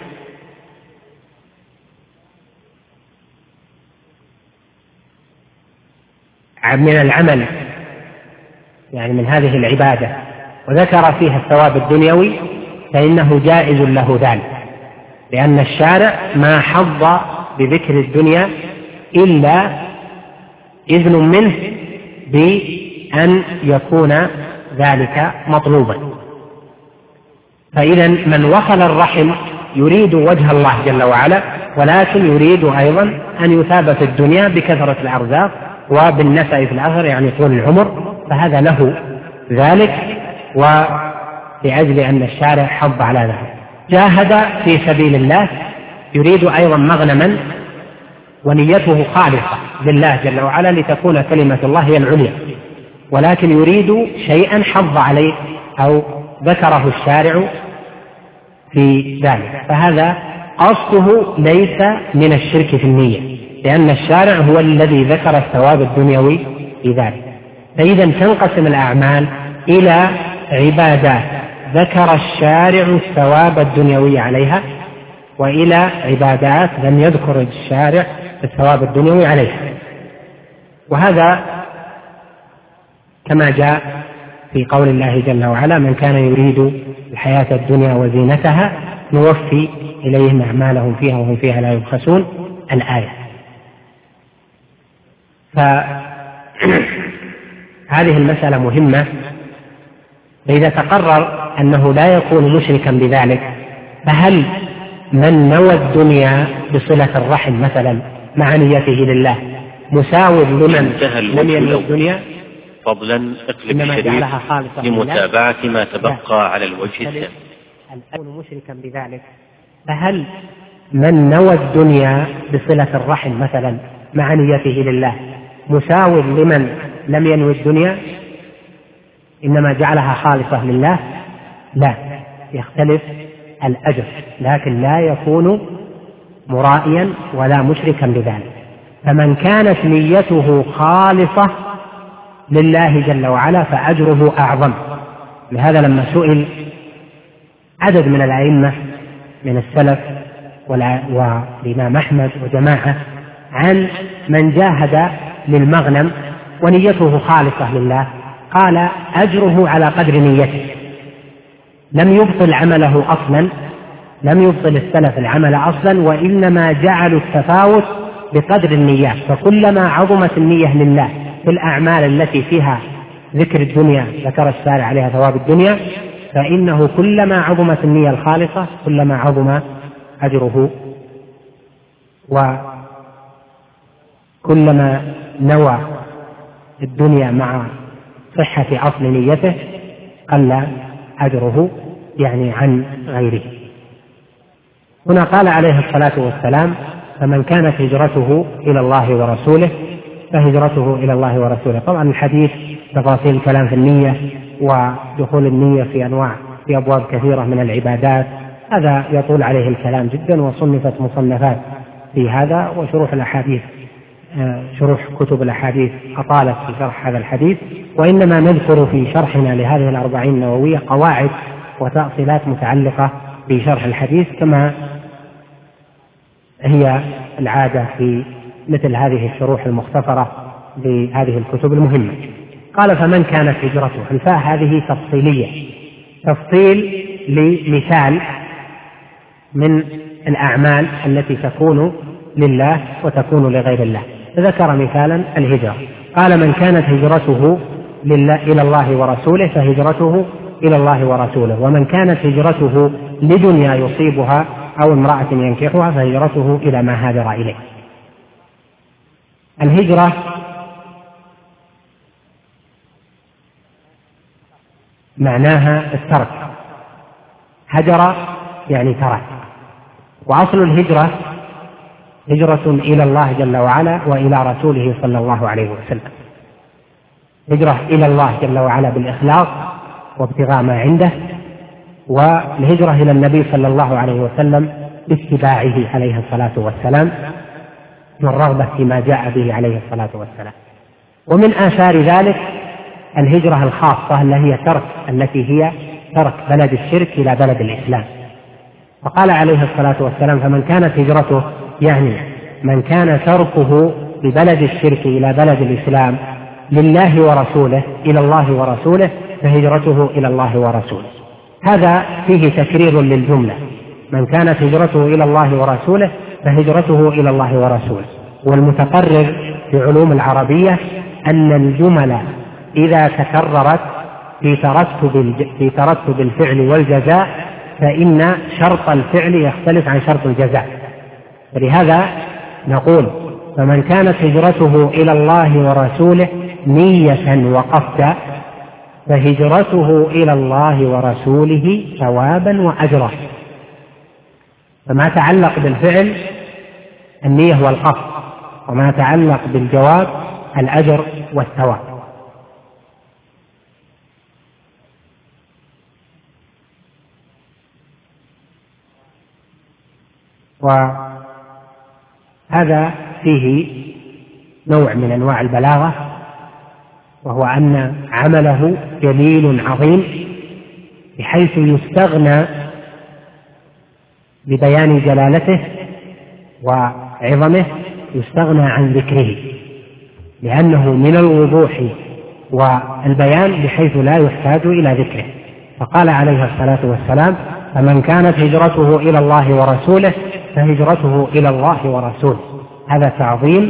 [SPEAKER 1] من العمل، يعني من هذه العبادة، وذكر فيها الثواب الدنيوي، فإنه جائز له ذلك، لأن الشارع ما حض بذكر الدنيا إلا إذن منه بأن يكون ذلك مطلوبا. فإذا من وصل الرحم يريد وجه الله جل وعلا، ولكن يريد أيضا أن يثاب في الدنيا بكثرة الأرزاق وبالنسأ في الآخر، يعني طول العمر، فهذا له ذلك، ولأجل أن الشارع حض على ذلك. جاهد في سبيل الله يريد أيضا مغنما ونيته خالصة لله جل وعلا لتكون كلمة الله هي العليا، ولكن يريد شيئا حض عليه أو ذكره الشارع في ذلك، فهذا قصده ليس من الشرك في النية، لأن الشارع هو الذي ذكر الثواب الدنيوي في ذلك. فإذا تنقسم الأعمال إلى عبادات ذكر الشارع الثواب الدنيوي عليها، وإلى عبادات لم يذكر الشارع الثواب الدنيوي عليها. وهذا كما جاء في قول الله جل وعلا: من كان يريد الحياة الدنيا وزينتها نوفي إليهم أعمالهم فيها وهم فيها لا يبخسون، الآية. فهذه المسألة مهمة. فإذا تقرر أنه لا يكون مشركا بذلك، فهل من نوى الدنيا بصلة الرحم مثلا مع نيته لله مساو لمن لم ينوي الدنيا؟
[SPEAKER 2] فضلا اقلب الشريف لمتابعة ما تبقى على الوجه الثاني.
[SPEAKER 1] يكون مشركا بذلك، فهل من نوى الدنيا بصلة الرحم مثلا مع نيته لله مساو لمن لم ينوي الدنيا إنما جعلها خالصة لله؟ لا، يختلف الأجر، لكن لا يكون مرائيا ولا مشركا بذلك. فمن كانت نيته خالصة لله جل وعلا فأجره أعظم. لهذا لما سئل عدد من الأئمة من السلف والإمام أحمد وجماعة عن من جاهد للمغنم ونيته خالصة لله، قال: أجره على قدر نيته، لم يبطل عمله أصلا، لم يبطل السلف العمل أصلا، وإنما جعلوا التفاوت بقدر النيات. فكلما عظمت النية لله في الأعمال التي فيها ذكر الدنيا ذكر الشارع عليها ثواب الدنيا، فإنه كلما عظمت النية الخالصة كلما عظم أجره، وكلما نوى الدنيا مع صحة أصل نيته قل أجره يعني عن غيره. هنا قال عليه الصلاة والسلام: فمن كانت هجرته إلى الله ورسوله فهجرته إلى الله ورسوله. طبعا الحديث تفاصيل الكلام في النية ودخول النية في أبواب كثيرة من العبادات، هذا يطول عليه الكلام جدا، وصنفت مصنفات في هذا، وشروح الأحاديث شروح كتب الأحاديث أطالت في شرح هذا الحديث، وإنما نذكر في شرحنا لهذه 40 النووية قواعد وتأصيلات متعلقة بشرح الحديث كما هي العادة في مثل هذه الشروح المختصرة لهذه الكتب المهمة. قال: فمن كانت هجرته، الفاء هذه تفصيلية، تفصيل لمثال من الأعمال التي تكون لله وتكون لغير الله. ذكر مثالا الهجرة، قال: من كانت هجرته إلى الله ورسوله فهجرته إلى الله ورسوله، ومن كانت هجرته لدنيا يصيبها أو امرأة ينكحها فهجرته إلى ما هاجر إليه. الهجرة معناها الترك، هجر يعني ترك، وأصل الهجرة هجرة إلى الله جل وعلا وإلى رسوله صلى الله عليه وسلم. هجرة إلى الله جل وعلا بالإخلاص وابتغاء ما عنده، والهجرة إلى النبي صلى الله عليه وسلم باتباعه عليه الصلاة والسلام والرغبة فيما جاء به عليه الصلاة والسلام. ومن آثار ذلك الهجرة الخاصة التي هي ترك بلد الشرك إلى بلد الإسلام. فقال عليه الصلاة والسلام: فمن كانت هجرته، يعني من كان تركه ببلد الشرك إلى بلد الإسلام لله ورسوله إلى الله ورسوله فهجرته إلى الله ورسوله. هذا فيه تكرير للجملة: من كانت هجرته إلى الله ورسوله فهجرته إلى الله ورسوله. والمتقرر في علوم العربية أن الجمل إذا تكررت في ترتب الفعل والجزاء فإن شرط الفعل يختلف عن شرط الجزاء، ولهذا نقول: فمن كانت هجرته إلى الله ورسوله نية وقصدا فهجرته إلى الله ورسوله ثوابا وأجرا. فما تعلق بالفعل النية والقصد، وما تعلق بالجواب الأجر والثواب. وهذا فيه نوع من أنواع البلاغة، وهو أن عمله جليل عظيم بحيث يستغنى ببيان جلالته وعظمه، يستغنى عن ذكره لأنه من الوضوح والبيان بحيث لا يحتاج إلى ذكره. فقال عليه الصلاة والسلام: فمن كانت هجرته إلى الله ورسوله فهجرته إلى الله ورسوله. هذا تعظيم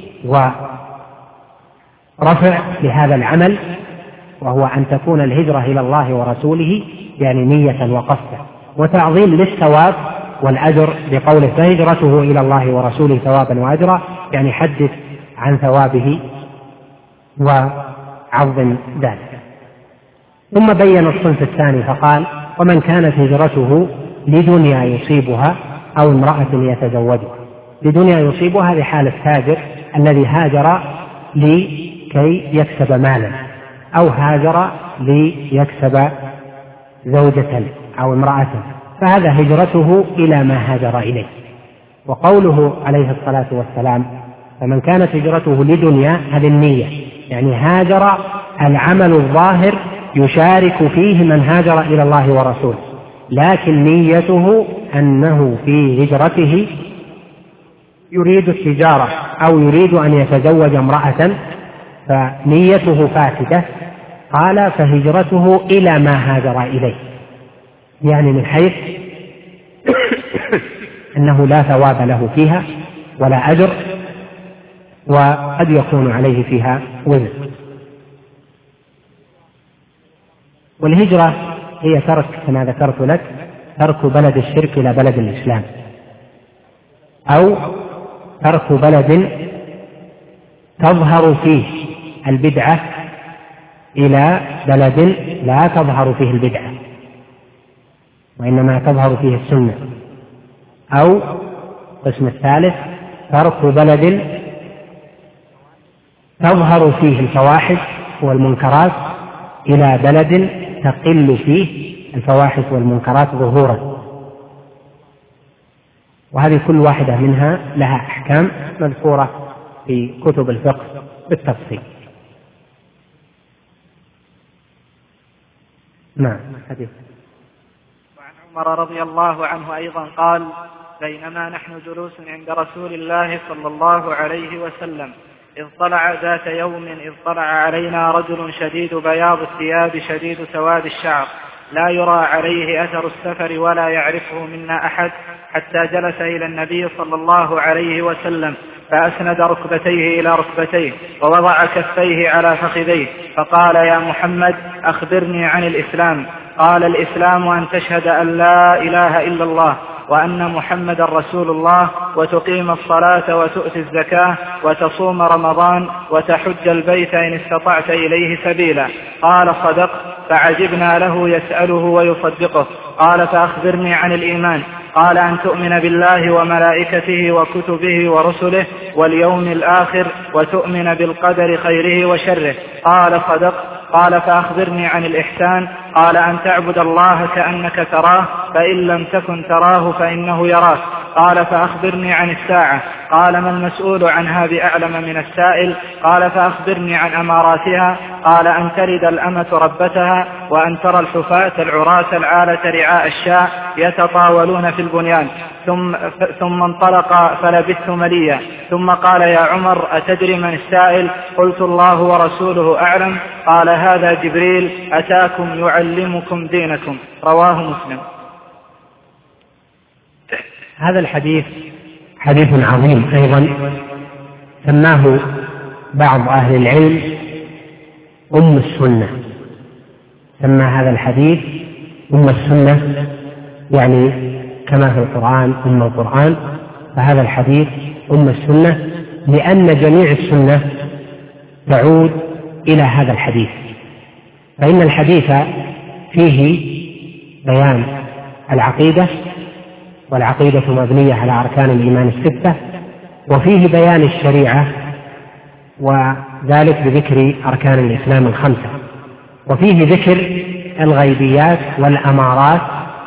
[SPEAKER 1] ورفع لهذا العمل، وهو أن تكون الهجرة إلى الله ورسوله يعني نية وقصدا، وتعظيم للثواب والأجر بقوله: فهجرته إلى الله ورسوله ثوابا وأجرا، يعني حدث عن ثوابه وعظم ذلك. ثم بين الصنف الثاني فقال: ومن كانت هجرته لدنيا يصيبها أو امرأة يتزوجها. لدنيا يصيبها هذه حال التاجر الذي هاجر لكي يكسب مالا، أو هاجر ليكسب زوجة أو امرأة، فهذا هجرته إلى ما هاجر إليه. وقوله عليه الصلاة والسلام: فمن كانت هجرته لدنيا، هذه النية، يعني هاجر العمل الظاهر يشارك فيه من هاجر إلى الله ورسوله، لكن نيته أنه في هجرته يريد التجارة أو يريد أن يتزوج امرأة، فنيته فاسدة. قال: فهجرته إلى ما هاجر إليه، يعني من حيث أنه لا ثواب له فيها ولا أجر، وقد يكون عليه فيها وزر. والهجرة هي ترك، كما ذكرت لك، ترك بلد الشرك إلى بلد الإسلام، أو ترك بلد تظهر فيه البدعة إلى بلد لا تظهر فيه البدعة، وإنما تظهر فيه السنة. أو القسم الثالث ترك بلد تظهر فيه الفواحش والمنكرات إلى بلد تقل فيه الفواحش والمنكرات ظهورا. وهذه كل واحدة منها لها أحكام مذكورة في كتب الفقه بالتفصيل. نعم. حديث.
[SPEAKER 4] وعن عمر رضي الله عنه أيضا قال: بينما نحن جلوس عند رسول الله صلى الله عليه وسلم إذ طلع علينا رجل شديد بياض الثياب شديد سواد الشعر لا يرى عليه أثر السفر ولا يعرفه منا أحد، حتى جلس إلى النبي صلى الله عليه وسلم فأسند ركبتيه إلى ركبتيه ووضع كفيه على فخذيه فقال: يا محمد أخبرني عن الإسلام. قال: الإسلام أن تشهد أن لا إله إلا الله وأن محمد رسول الله وتقيم الصلاة وتؤتي الزكاة وتصوم رمضان وتحج البيت إن استطعت إليه سبيلا. قال: صدق. فعجبنا له يسأله ويصدقه. قال: فأخبرني عن الإيمان. قال: أن تؤمن بالله وملائكته وكتبه ورسله واليوم الآخر وتؤمن بالقدر خيره وشره. قال: صدق. قال: فأخبرني عن الإحسان. قال: أن تعبد الله كأنك تراه فإن لم تكن تراه فإنه يراك. قال: فأخبرني عن الساعة. قال: ما المسؤول عنها بأعلم من السائل. قال: فأخبرني عن أماراتها. قال: أن تلد الأمة ربتها وأن ترى الحفاة العراة العالة رعاء الشاء يتطاولون في البنيان. ثم انطلق فلبثت مليا. ثم قال: يا عمر أتدري من السائل؟ قلت: الله ورسوله أعلم. قال: هذا جبريل أتاكم يعلمكم دينكم. رواه مسلم.
[SPEAKER 1] هذا الحديث حديث عظيم أيضا، سماه بعض أهل العلم أم السنة. سمى هذا الحديث أم السنة، يعني كما في القرآن أم القرآن، فهذا الحديث أم السنة، لأن جميع السنة تعود إلى هذا الحديث. فإن الحديث فيه بيان العقيدة، والعقيدة مبنية على أركان الإيمان الستة، وفيه بيان الشريعة، وذلك بذكر أركان الإسلام الخمسة، وفيه ذكر الغيبيات والأمارات،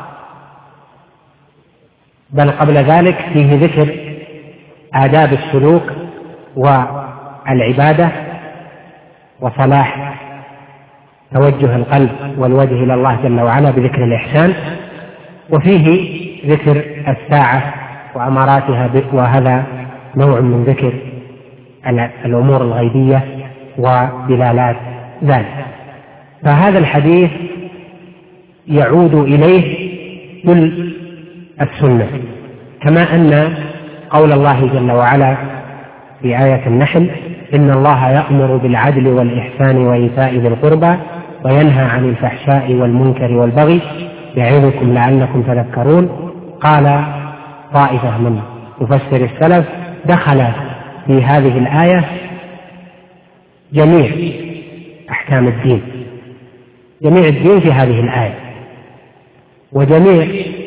[SPEAKER 1] بل قبل ذلك فيه ذكر آداب السلوك والعبادة وصلاح توجه القلب والوجه إلى الله جل وعلا بذكر الإحسان، وفيه ذكر الساعة وأماراتها، وهذا نوع من ذكر الأمور الغيبية ودلالات ذلك. فهذا الحديث يعود إليه كل السنة، كما أن قول الله جل وعلا في آية النحل: إن الله يأمر بالعدل والإحسان وإيتاء ذي القربى وينهى عن الفحشاء والمنكر والبغي يعظكم لعلكم تذكرون. قال طائفة من مفسر السلف: دخل في هذه الآية جميع أحكام الدين، جميع الدين في هذه الآية، وجميع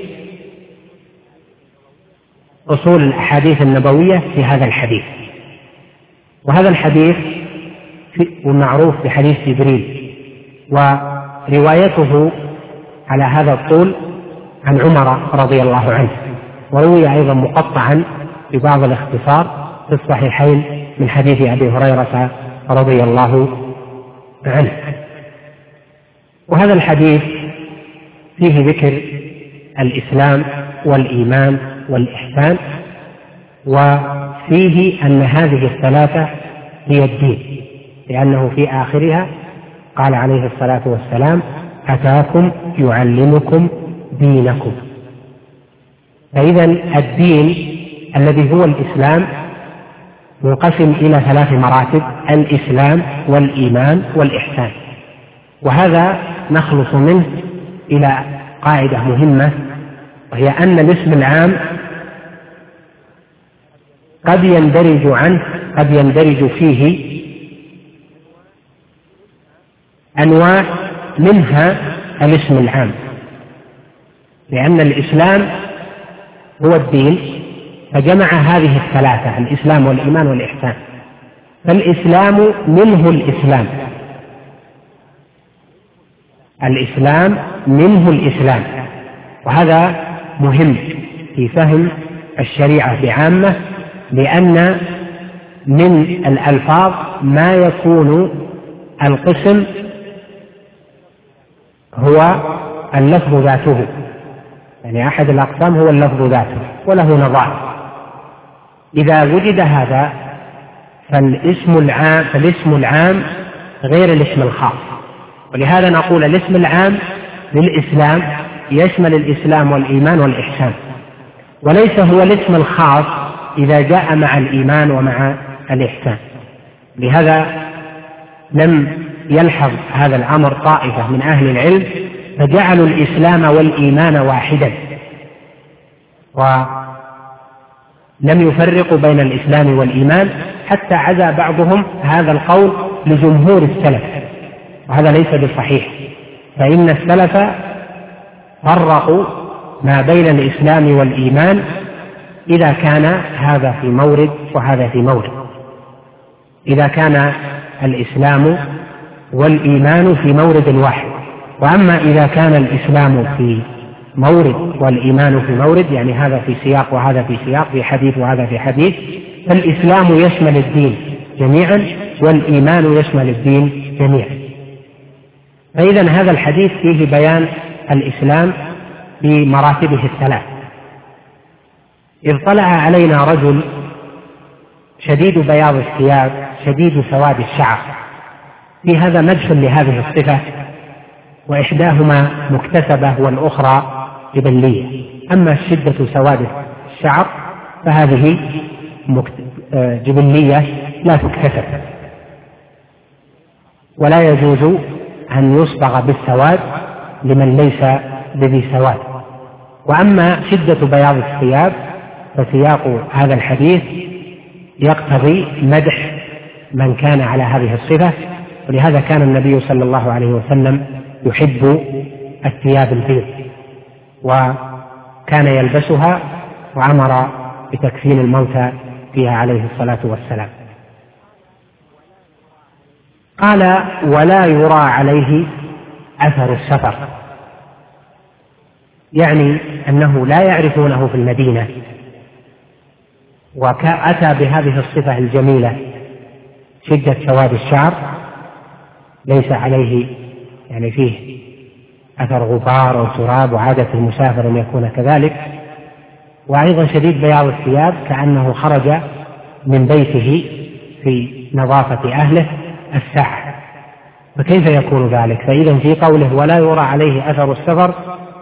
[SPEAKER 1] أصول الأحاديث النبوية في هذا الحديث. وهذا الحديث معروف بحديث جبريل، وروايته على هذا الطول عن عمر رضي الله عنه، وروي أيضا مقطعا ببعض الاختصار في الصحيحين من حديث أبي هريرة رضي الله عنه. وهذا الحديث فيه ذكر الإسلام والإيمان والإحسان، وفيه أن هذه الثلاثة هي الدين، لأنه في آخرها قال عليه الصلاة والسلام: أتاكم يعلمكم دينكم. فإذا الدين الذي هو الإسلام منقسم إلى 3 مراتب: الإسلام والإيمان والإحسان. وهذا نخلص منه إلى قاعدة مهمة، وهي أن الاسم العام قد يندرج فيه أنواع منها الاسم العام، لأن الإسلام هو الدين، فجمع هذه الثلاثة: الإسلام والإيمان والإحسان. فالإسلام منه الإسلام، الإسلام منه الإسلام، وهذا مهم في فهم الشريعة بعامة، لأن من الألفاظ ما يكون القسم هو اللفظ ذاته، يعني أحد الأقسام هو اللفظ ذاته وله نظائر. إذا وجد هذا فالاسم العام غير الاسم الخاص، ولهذا نقول الاسم العام للإسلام يشمل الإسلام والإيمان والإحسان، وليس هو الاسم الخاص إذا جاء مع الإيمان ومع الإحسان. لهذا لم يلحظ هذا الأمر طائفة من أهل العلم فجعلوا الإسلام والإيمان واحدا، ولم يفرقوا بين الإسلام والإيمان، حتى عزى بعضهم هذا القول لجمهور السلف، وهذا ليس بصحيح، فإن السلف فرقوا ما بين الإسلام والإيمان إذا كان هذا في مورد وهذا في مورد، إذا كان الإسلام والإيمان في مورد واحد. وأما إذا كان الإسلام في مورد والإيمان في مورد، يعني هذا في سياق وهذا في سياق، في حديث وهذا في حديث، فالإسلام يشمل الدين جميعا والإيمان يشمل الدين جميعا. فإذا هذا الحديث فيه بيان الإسلام بمراتبه الثلاث. إذ طلع علينا رجل شديد بياض الثياب شديد سواد الشعر، في هذا مدح لهذه الصفة، وإحداهما مكتسبة والأخرى جبلية. أما شدة سواد الشعر فهذه جبلية لا تكتسب، ولا يجوز أن يصبغ بالسواد لمن ليس بذي سواد. وأما شدة بياض الثياب فسياق هذا الحديث يقتضي مدح من كان على هذه الصفة، ولهذا كان النبي صلى الله عليه وسلم يحب الثياب البيض وكان يلبسها، وأمر بتكفين الموتى فيها عليه الصلاة والسلام. قال: ولا يرى عليه أثر السفر، يعني أنه لا يعرفونه في المدينة، وأتى بهذه الصفة الجميلة شدة سواد الشعر، ليس عليه يعني فيه أثر غبار أو تراب، وعادة المسافر أن يكون كذلك، وأيضا شديد بياض الثياب كأنه خرج من بيته في نظافة أهله الساعة، فكيف يكون ذلك؟ فإذا في قوله ولا يرى عليه أثر السفر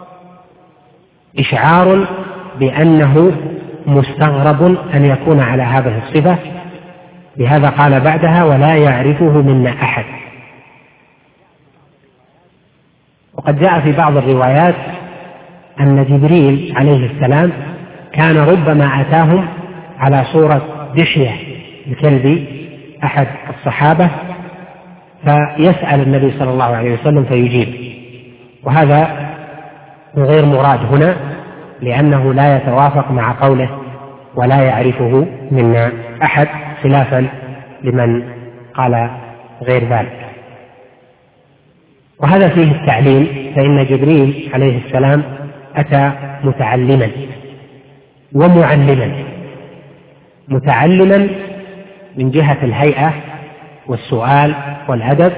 [SPEAKER 1] إشعار بأنه مستغرب أن يكون على هذه الصفة، لهذا قال بعدها ولا يعرفه منا أحد. وقد جاء في بعض الروايات أن جبريل عليه السلام كان ربما أتاهم على صورة دحية بكلب أحد الصحابة فيسأل النبي صلى الله عليه وسلم فيجيب، وهذا غير مراد هنا لأنه لا يتوافق مع قوله ولا يعرفه منا أحد، خلافا لمن قال غير ذلك. وهذا فيه التعليم، فإن جبريل عليه السلام أتى متعلما ومعلما، متعلما من جهة الهيئة والسؤال والأدب،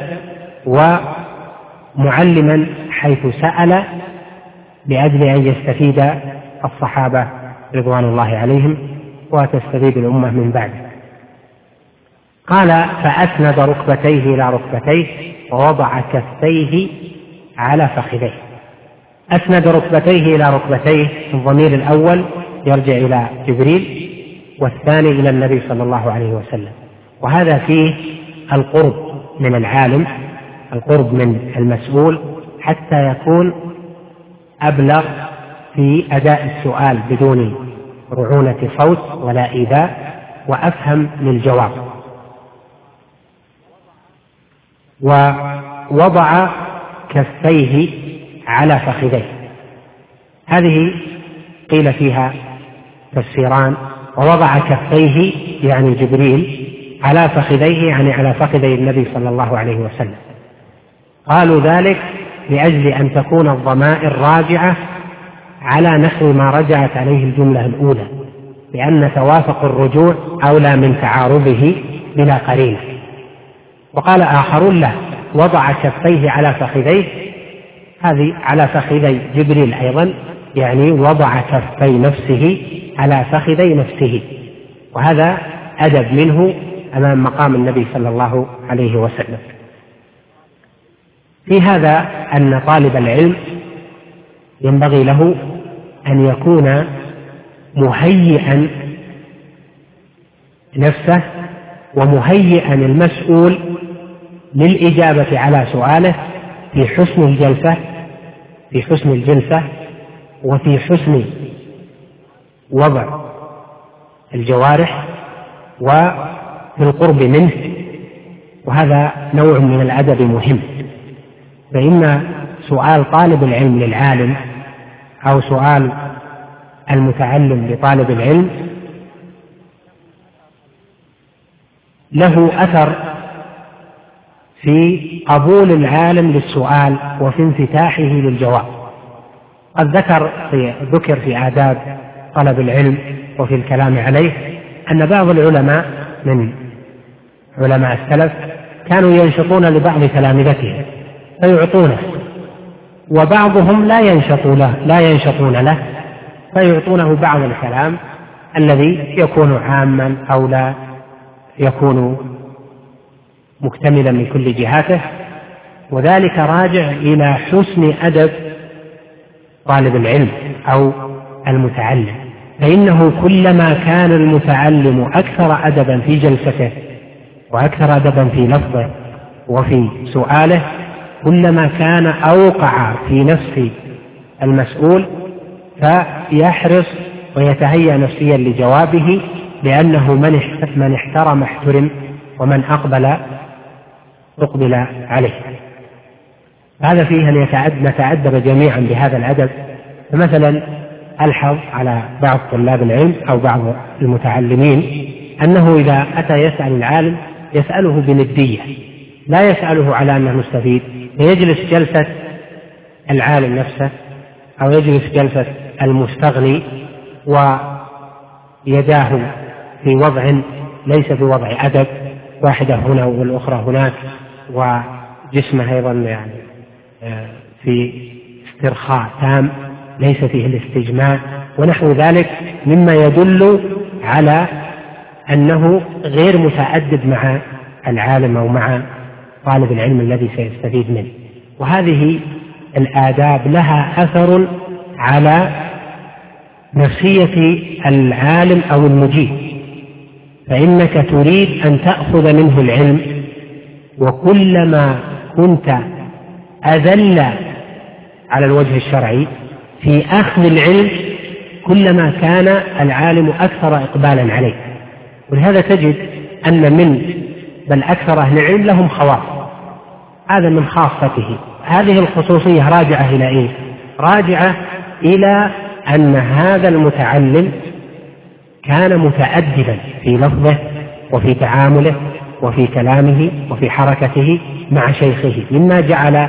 [SPEAKER 1] ومعلما حيث سأل لأجل أن يستفيد الصحابة رضوان الله عليهم وتستفيد الأمة من بعده. قال فأسند ركبتيه إلى ركبتيه ووضع كفيه على فخذيه. أسند ركبتيه إلى ركبتيه، الضمير الأول يرجع إلى جبريل والثاني إلى النبي صلى الله عليه وسلم، وهذا فيه القرب من العالم، القرب من المسؤول، حتى يكون أبلغ في أداء السؤال بدون رعونة صوت ولا إيذاء، وأفهم للجواب. ووضع كفيه على فخذيه. هذه قيل فيها تفسيران: ووضع كفيه يعني جبريل على فخذيه يعني على فخذي النبي صلى الله عليه وسلم. قالوا ذلك لأجل أن تكون الضمائر راجعة على نحو ما رجعت عليه الجملة الأولى، لأن توافق الرجوع أولى من تعارضه بلا قرينة. وقال آخرون: لا، وضع كفيه على فخذيه، هذه على فخذي جبريل أيضا، يعني وضع كفي نفسه على فخذي نفسه، وهذا أدب منه أمام مقام النبي صلى الله عليه وسلم. في هذا أن طالب العلم ينبغي له أن يكون مهيئا نفسه ومهيئا المسؤول للإجابة على سؤاله في حسن الجلسة وفي حسن وضع الجوارح وفي القرب منه، وهذا نوع من الأدب مهم. فإن سؤال طالب العلم للعالم أو سؤال المتعلم لطالب العلم له أثر في قبول العالم للسؤال وفي انفتاحه للجواب. قد ذكر في آداب طلب العلم وفي الكلام عليه أن بعض العلماء من علماء السلف كانوا ينشطون لبعض تلامذتهم فيعطونه، وبعضهم لا ينشطون له فيعطونه بعض الكلام الذي يكون عاما أو لا يكون مكتملا من كل جهاته، وذلك راجع إلى حسن أدب طالب العلم أو المتعلم. فإنه كلما كان المتعلم أكثر أدبا في جلسته وأكثر أدبا في لفظه وفي سؤاله كلما كان أوقع في نفس المسؤول، فيحرص ويتهيأ نفسيا لجوابه، لأنه من احترم احترم ومن أقبل عليه. هذا فيه أن نتأدب جميعا بهذا الأدب. فمثلا ألحظ على بعض طلاب العلم أو بعض المتعلمين أنه إذا أتى يسأل العالم يسأله بندية، لا يسأله على أنه مستفيد، فيجلس جلسة العالم نفسه أو يجلس جلسة المستغني ويداه في وضع ليس بوضع أدب، واحدة هنا والأخرى هناك، وجسمه أيضا يعني في استرخاء تام ليس فيه الاستجماع ونحو ذلك، مما يدل على أنه غير متأدب مع العالم أو مع طالب العلم الذي سيستفيد منه. وهذه الآداب لها أثر على نفسية العالم أو المجيب، فإنك تريد أن تأخذ منه العلم، وكلما كنت أذل على الوجه الشرعي في أخذ العلم كلما كان العالم أكثر إقبالا عليه. ولهذا تجد أن بل أكثر أهل العلم لهم خواص، هذا من خاصته. هذه الخصوصية راجعة إلى إيه؟ راجعة إلى أن هذا المتعلم كان متأدبا في لفظه وفي تعامله وفي كلامه وفي حركته مع شيخه، مما جعل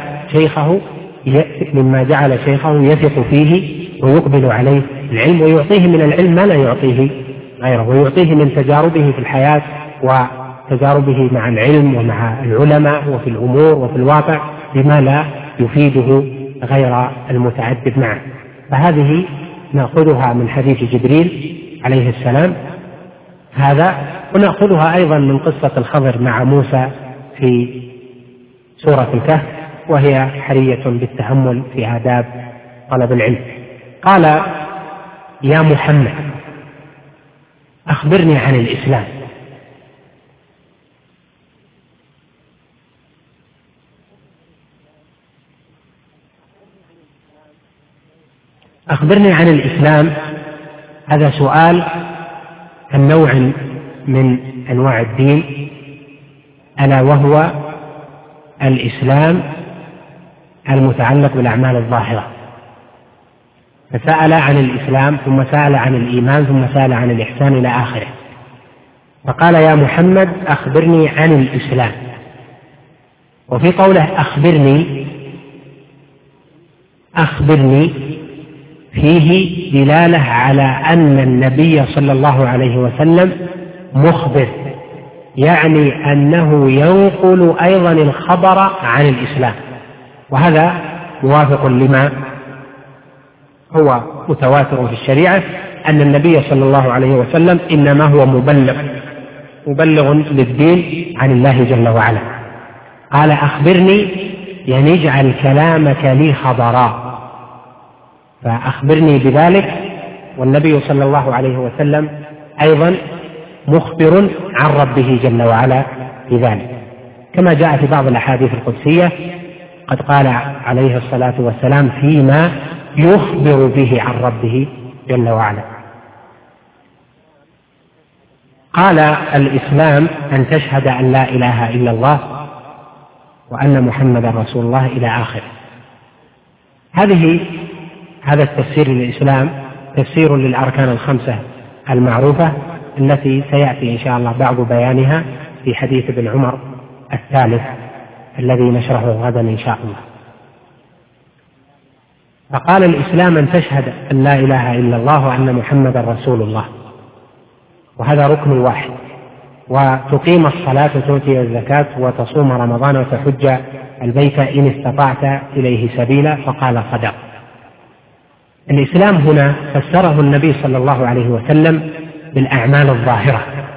[SPEAKER 1] شيخه يثق فيه ويقبل عليه العلم، ويعطيه من العلم ما لا يعطيه غيره، ويعطيه من تجاربه في الحياة وتجاربه مع العلم ومع العلماء وفي الأمور وفي الواقع بما لا يفيده غير المتعدد معه. فهذه نأخذها من حديث جبريل عليه السلام هذا، ونأخذها أيضا من قصة الخضر مع موسى في سورة الكهف، وهي حرية بالتأمل في آداب طلب العلم. قال: يا محمد أخبرني عن الإسلام. أخبرني عن الإسلام، هذا سؤال عن نوع من أنواع الدين، ألا وهو الإسلام المتعلق بالأعمال الظاهرة، فسأل عن الإسلام ثم سأل عن الإيمان ثم سأل عن الإحسان إلى آخره. فقال يا محمد أخبرني عن الإسلام. وفي قوله أخبرني فيه دلالة على أن النبي صلى الله عليه وسلم مخبر، يعني أنه ينقل أيضا الخبر عن الإسلام، وهذا موافق لما هو متواتر في الشريعة أن النبي صلى الله عليه وسلم إنما هو مبلغ للدين عن الله جل وعلا. قال أخبرني يعني اجعل كلامك لي خبرا، فأخبرني بذلك، والنبي صلى الله عليه وسلم أيضا مخبر عن ربه جل وعلا بذلك، كما جاء في بعض الأحاديث القدسية قد قال عليه الصلاة والسلام فيما يخبر به عن ربه جل وعلا. قال الإسلام أن تشهد أن لا إله إلا الله وأن محمدا رسول الله إلى آخره. هذا التفسير للإسلام تفسير للأركان الخمسة المعروفة التي سيأتي إن شاء الله بعض بيانها في حديث ابن عمر الثالث الذي نشرحه غدا إن شاء الله. فقال الإسلام أن تشهد أن لا إله إلا الله وأن محمدا رسول الله، وهذا ركن واحد، وتقيم الصلاة وتؤتي الزكاة وتصوم رمضان وتحج البيت إن استطعت إليه سبيلا، فقال صدق. الإسلام هنا فسره النبي صلى الله عليه وسلم بالأعمال الظاهرة،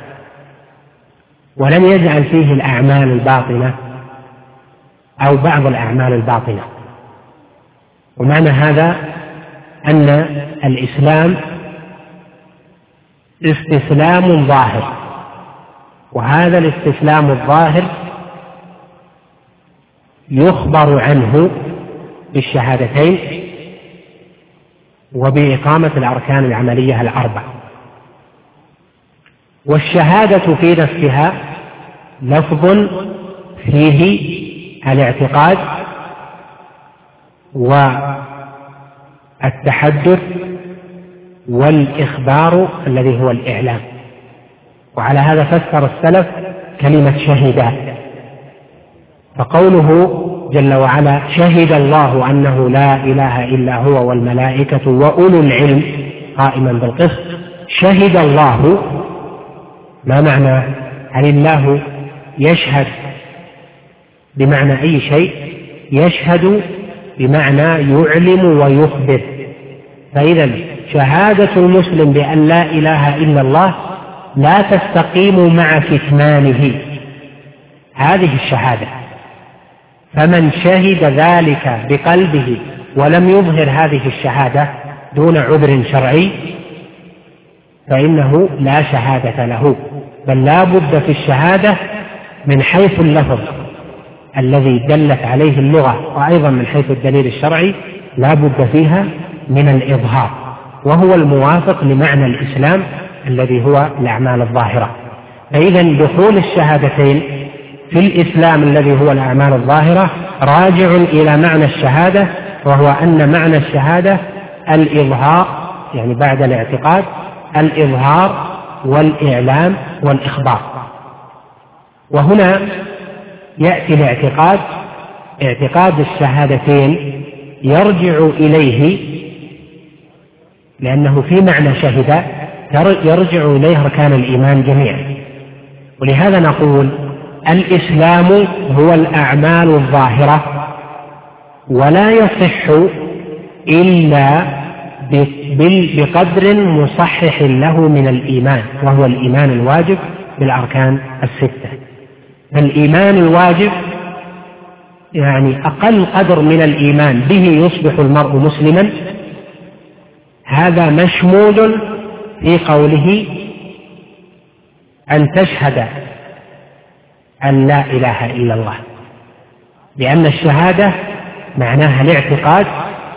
[SPEAKER 1] ولم يجعل فيه الأعمال الباطنة أو بعض الأعمال الباطنة. ومعنى هذا أن الإسلام استسلام ظاهر، وهذا الاستسلام الظاهر يخبر عنه بالشهادتين وبإقامة الأركان العملية الأربع. والشهادة في نفسها لفظ فيه الاعتقاد والتحدث والإخبار الذي هو الإعلام، وعلى هذا فسر السلف كلمة شهد. فقوله جل وعلا شهد الله أنه لا إله إلا هو والملائكة وأولو العلم قائما بالقسط. شهد الله ما معنى؟ هل الله يشهد بمعنى أي شيء؟ يشهد بمعنى يعلم ويخبر. فإذا شهادة المسلم بأن لا إله إلا الله لا تستقيم مع كتمانه هذه الشهادة، فمن شهد ذلك بقلبه ولم يظهر هذه الشهادة دون عذر شرعي فإنه لا شهادة له، بل لا بد في الشهادة من حيث اللفظ الذي دلت عليه اللغة، وأيضا من حيث الدليل الشرعي لا بد فيها من الإظهار، وهو الموافق لمعنى الإسلام الذي هو الأعمال الظاهرة. فإذا دخول الشهادتين في الإسلام الذي هو الأعمال الظاهرة راجع إلى معنى الشهادة، وهو أن معنى الشهادة الإظهار، يعني بعد الاعتقاد الإظهار والإعلام والإخبار. وهنا يأتي الاعتقاد، اعتقاد الشهادتين يرجع إليه لأنه في معنى شهد يرجع إليه أركان الإيمان جميعا. ولهذا نقول الإسلام هو الأعمال الظاهرة، ولا يصح إلا بقدر مصحح له من الإيمان، وهو الإيمان الواجب بالأركان الستة. فالإيمان الواجب يعني أقل قدر من الإيمان به يصبح المرء مسلما، هذا مشمول في قوله أن تشهد أن لا إله إلا الله، لأن الشهادة معناها الاعتقاد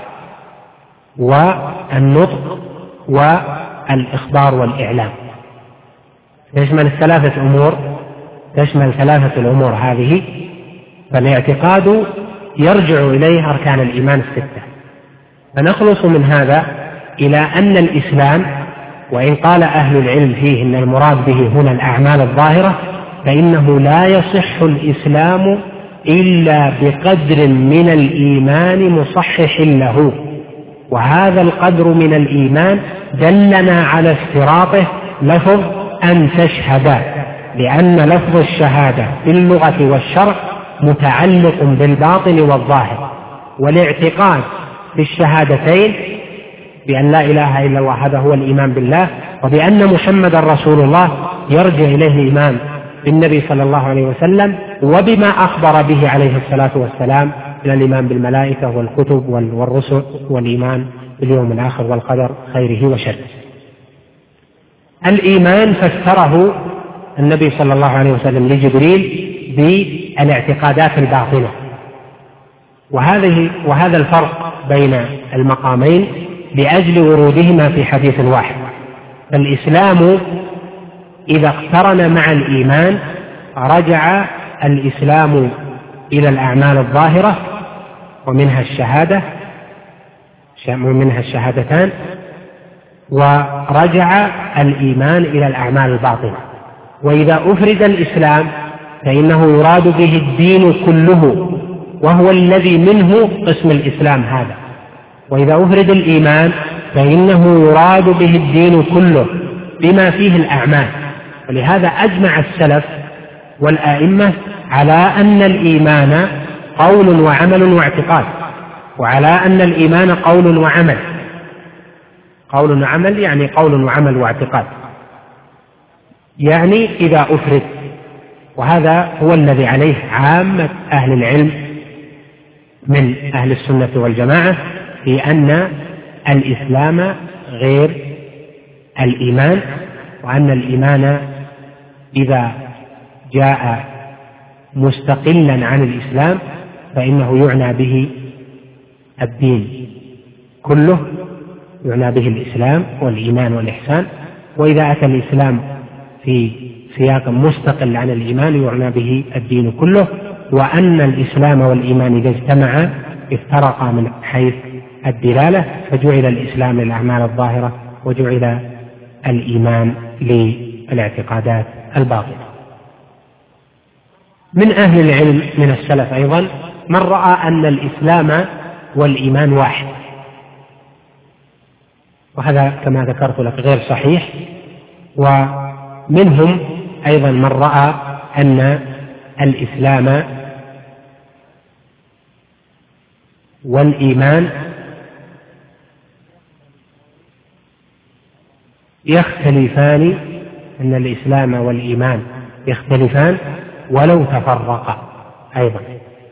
[SPEAKER 1] والنطق والإخبار والإعلام، تشمل ثلاثة أمور، تشمل ثلاثة الأمور هذه. فالاعتقاد يرجع إليه أركان الإيمان الستة. فنخلص من هذا إلى أن الإسلام، وإن قال أهل العلم فيه إن المراد به هنا الأعمال الظاهرة، فإنه لا يصح الإسلام إلا بقدر من الإيمان مصحح له، وهذا القدر من الإيمان دلنا على اشتراطه لفظ أن تشهد، لأن لفظ الشهادة في اللغة والشرع متعلق بالباطن والظاهر، والاعتقاد في الشهادتين بأن لا إله إلا الله هذا هو الإيمان بالله، وبأن محمد رسول الله يرجع إليه الإيمان بالنبي صلى الله عليه وسلم وبما أخبر به عليه الصلاة والسلام من الإيمان بالملائكة والكتب والرسل والإيمان باليوم الآخر والقدر خيره وشره. الإيمان فسره النبي صلى الله عليه وسلم لجبريل بالاعتقادات الباطنة، وهذا الفرق بين المقامين لأجل ورودهما في حديث واحد. فالإسلام إذا اقترن مع الإيمان رجع الإسلام إلى الأعمال الظاهرة ومنها الشهادتان، ورجع الإيمان إلى الأعمال الباطنة. وإذا أفرد الإسلام فإنه يراد به الدين كله، وهو الذي منه قسم الإسلام هذا. وإذا أفرد الإيمان فإنه يراد به الدين كله بما فيه الأعمال. ولهذا أجمع السلف والآئمة على أن الإيمان قول وعمل واعتقاد، وعلى أن الإيمان قول وعمل. قول وعمل يعني قول وعمل واعتقاد، يعني إذا أفرد. وهذا هو الذي عليه عامة أهل العلم من أهل السنة والجماعة، في أن الإسلام غير الإيمان، وأن الإيمان إذا جاء مستقلا عن الإسلام فإنه يعنى به الدين كله، يعنى به الإسلام والإيمان والإحسان. وإذا أتى الإسلام في سياق مستقل عن الإيمان يعنى به الدين كله، وأن الإسلام والإيمان إذا اجتمعا افترقا من حيث الدلالة، فجعل الإسلام للأعمال الظاهرة وجعل الإيمان للاعتقادات الباطنة. من أهل العلم من السلف أيضا من رأى أن الإسلام والإيمان واحد، وهذا كما ذكرت لك غير صحيح. ومنهم أيضا من رأى أن الإسلام والإيمان يختلفان، أن الإسلام والإيمان يختلفان ولو تفرقا أيضا،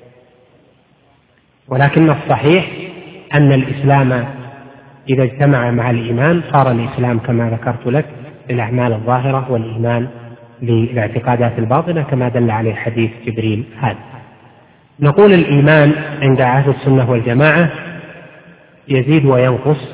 [SPEAKER 1] ولكن الصحيح أن الإسلام إذا اجتمع مع الإيمان صار الإسلام كما ذكرت لك للأعمال الظاهرة، والإيمان للاعتقادات الباطنة كما دل عليه حديث جبريل هذا. نقول الإيمان عند أهل السنة والجماعة يزيد وينقص،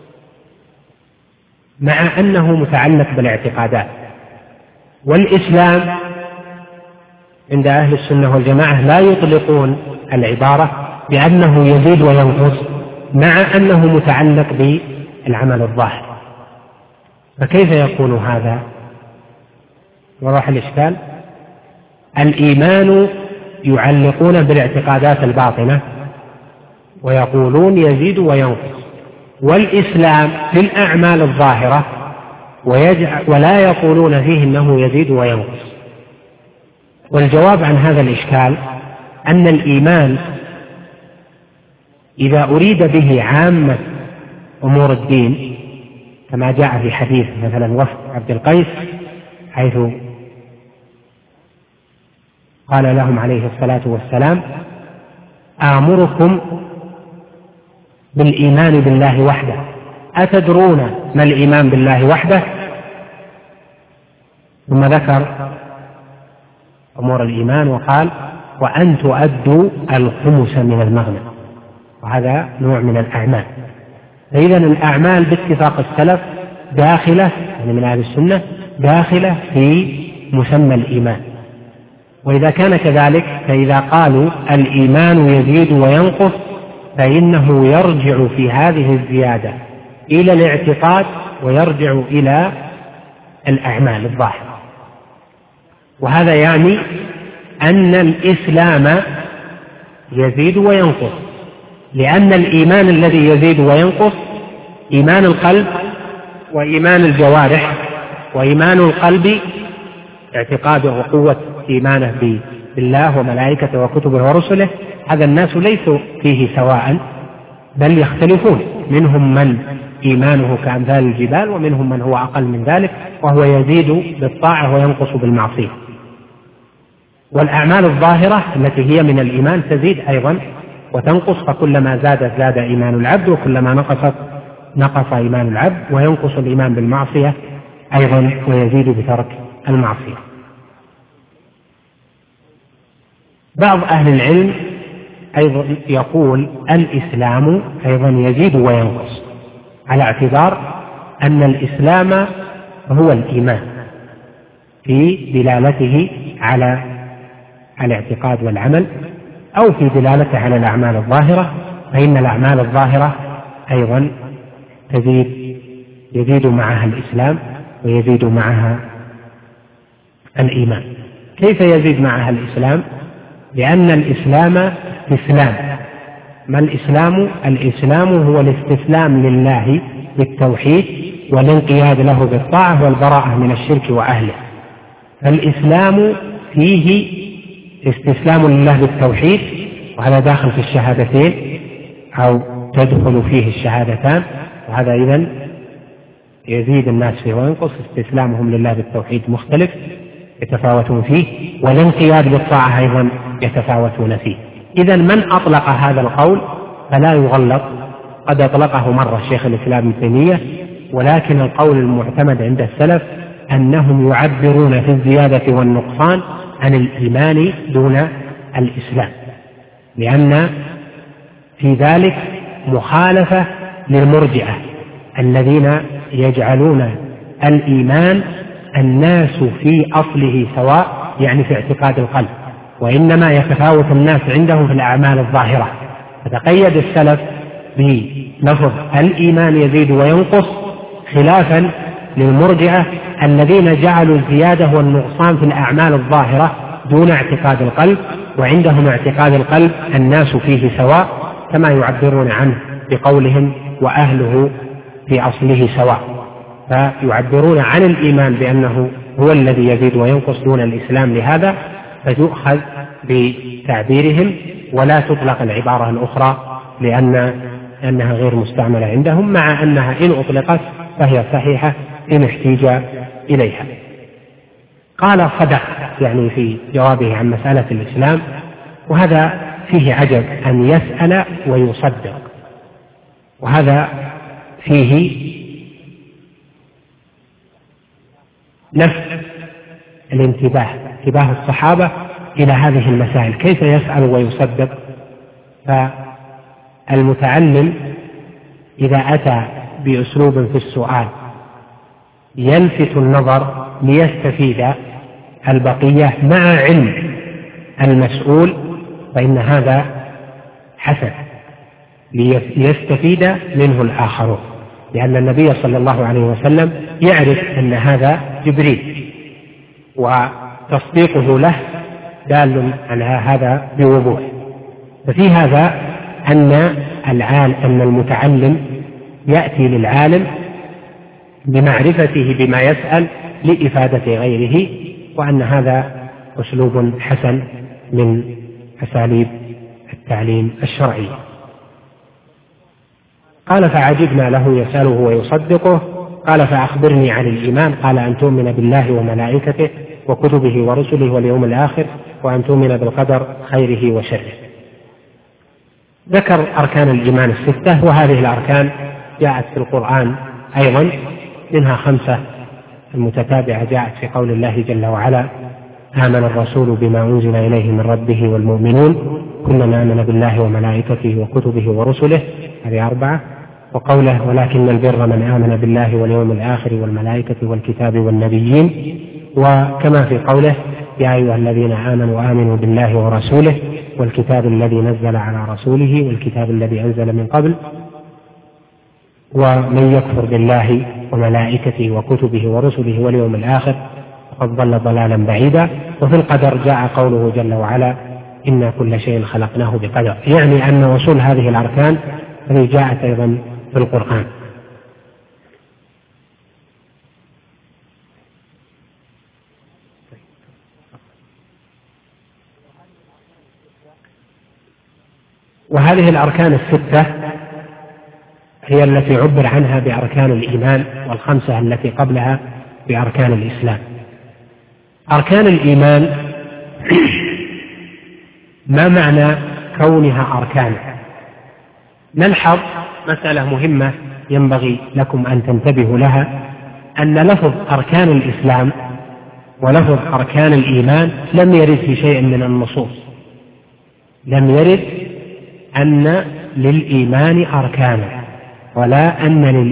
[SPEAKER 1] مع أنه متعلق بالاعتقادات. والإسلام عند أهل السنة والجماعة لا يطلقون العبارة بأنه يزيد وينقص، مع أنه متعلق بالعمل الظاهر. فكيف يكون هذا؟ وضح الإشكال. الإيمان يعلقون بالاعتقادات الباطنة ويقولون يزيد وينقص، والإسلام في الأعمال الظاهرة ولا يقولون فيه أنه يزيد وينقص. والجواب عن هذا الإشكال أن الإيمان إذا أريد به عامة أمور الدين كما جاء في حديث مثلا وفد عبد القيس، حيث قال لهم عليه الصلاة والسلام: آمركم بالإيمان بالله وحده، أتدرون ما الإيمان بالله وحده؟ ثم ذكر أمور الإيمان وقال: وأن تؤدوا الخمس من المغنم. وهذا نوع من الأعمال. فإذا الأعمال باتفاق السلف داخلة، يعني من أهل السنة، داخلة في مسمى الإيمان. وإذا كان كذلك فإذا قالوا الإيمان يزيد وينقص فإنه يرجع في هذه الزيادة إلى الاعتقاد ويرجع إلى الأعمال الظاهرة. وهذا يعني أن الإسلام يزيد وينقص، لأن الإيمان الذي يزيد وينقص إيمان القلب وإيمان الجوارح. وإيمان القلب اعتقاده وقوة إيمانه بالله وملائكته وكتبه ورسله، هذا الناس ليسوا فيه سواء بل يختلفون، منهم من إيمانه كأمثال الجبال ومنهم من هو أقل من ذلك وهو يزيد بالطاعة وينقص بالمعصية. والأعمال الظاهرة التي هي من الإيمان تزيد أيضا وتنقص، فكلما زاد زاد إيمان العبد وكلما نقص إيمان العبد، وينقص الإيمان بالمعصية أيضا ويزيد بترك المعصية. بعض أهل العلم أيضا يقول الإسلام أيضا يزيد وينقص، على اعتبار أن الإسلام هو الإيمان في دلالته على الاعتقاد والعمل، أو في دلالته على الأعمال الظاهرة، فإن الأعمال الظاهرة أيضا يزيد معها الإسلام ويزيد معها الإيمان. كيف يزيد معها الإسلام؟ لأن الإسلام استسلام. ما الإسلام؟ الإسلام هو الاستسلام لله بالتوحيد والانقياد له بالطاعة والبراءة من الشرك وأهله. فالإسلام فيه استسلام لله بالتوحيد، وهذا داخل في الشهادتين أو تدخل فيه الشهادتان، وهذا إذن يزيد الناس فيه وينقص. استسلامهم لله بالتوحيد مختلف يتفاوتون فيه، والانقياد بالطاعة أيضا يتفاوتون فيه. إذن من أطلق هذا القول فلا يغلط، قد أطلقه مرة شيخ الإسلام ابن تيمية، ولكن القول المعتمد عند السلف أنهم يعبرون في الزيادة والنقصان عن الإيمان دون الإسلام، لأن في ذلك مخالفة للمرجئة الذين يجعلون الإيمان الناس في أصله سواء، يعني في اعتقاد القلب، وإنما يتفاوت الناس عندهم في الأعمال الظاهرة. فتقيد السلف بلفظ الإيمان يزيد وينقص خلافا للمرجئة الذين جعلوا الزيادة والنقصان في الأعمال الظاهرة دون اعتقاد القلب، وعندهم اعتقاد القلب الناس فيه سواء، كما يعبرون عنه بقولهم وأهله في أصله سواء. فيعبرون عن الإيمان بأنه هو الذي يزيد وينقص دون الإسلام، لهذا فتؤخذ بتعبيرهم ولا تطلق العبارة الأخرى لأنها غير مستعملة عندهم، مع أنها إن أطلقت فهي صحيحة إن احتيج إليها. قال صدق، يعني في جوابه عن مسألة الإسلام، وهذا فيه عجب أن يسأل ويصدق، وهذا فيه نفس الانتباه، انتباه الصحابة إلى هذه المسائل، كيف يسأل ويصدق. فالمتعلم إذا أتى بأسلوب في السؤال يلفت النظر ليستفيد البقية مع علم المسؤول، فإن هذا حسن ليستفيد منه الآخرون، لأن النبي صلى الله عليه وسلم يعرف أن هذا جبريل، وتصديقه له دال على هذا بوضوح. ففي هذا أن المتعلم يأتي للعالم بمعرفته بما يسأل لإفادة غيره، وأن هذا أسلوب حسن من أساليب التعليم الشرعي. قال فعجبنا له يسأله ويصدقه. قال فأخبرني عن الإيمان. قال أن تؤمن بالله وملائكته وكتبه ورسله واليوم الآخر، وأن تؤمن بالقدر خيره وشره. ذكر أركان الإيمان الستة، وهذه الأركان جاءت في القرآن أيضا، منها 5 المتتابعة جاءت في قول الله جل وعلا: آمن الرسول بما أنزل إليه من ربه والمؤمنون كلنا آمن بالله وملائكته وكتبه ورسله، هذه 4. وقوله: ولكن البر من آمن بالله واليوم الآخر والملائكة والكتاب والنبيين. وكما في قوله: يا أيها الذين آمنوا آمنوا بالله ورسوله والكتاب الذي نزل على رسوله والكتاب الذي أنزل من قبل، ومن يكفر بالله وملائكته وكتبه ورسله واليوم الآخر فقد ضل ضلالا بعيدا. وفي القدر جاء قوله جل وعلا إنا كل شيء خلقناه بقدر، يعني أن وصول هذه الأركان التي جاءت أيضا في القرآن. وهذه الأركان الستة هي التي عبر عنها بأركان الإيمان، والخمسة التي قبلها بأركان الإسلام. أركان الإيمان ما معنى كونها أركان؟ نلحظ مسألة مهمة ينبغي لكم أن تنتبهوا لها، أن لفظ أركان الإسلام ولفظ أركان الإيمان لم يرد في شيء من النصوص، لم يرد أن للإيمان أركانا ولا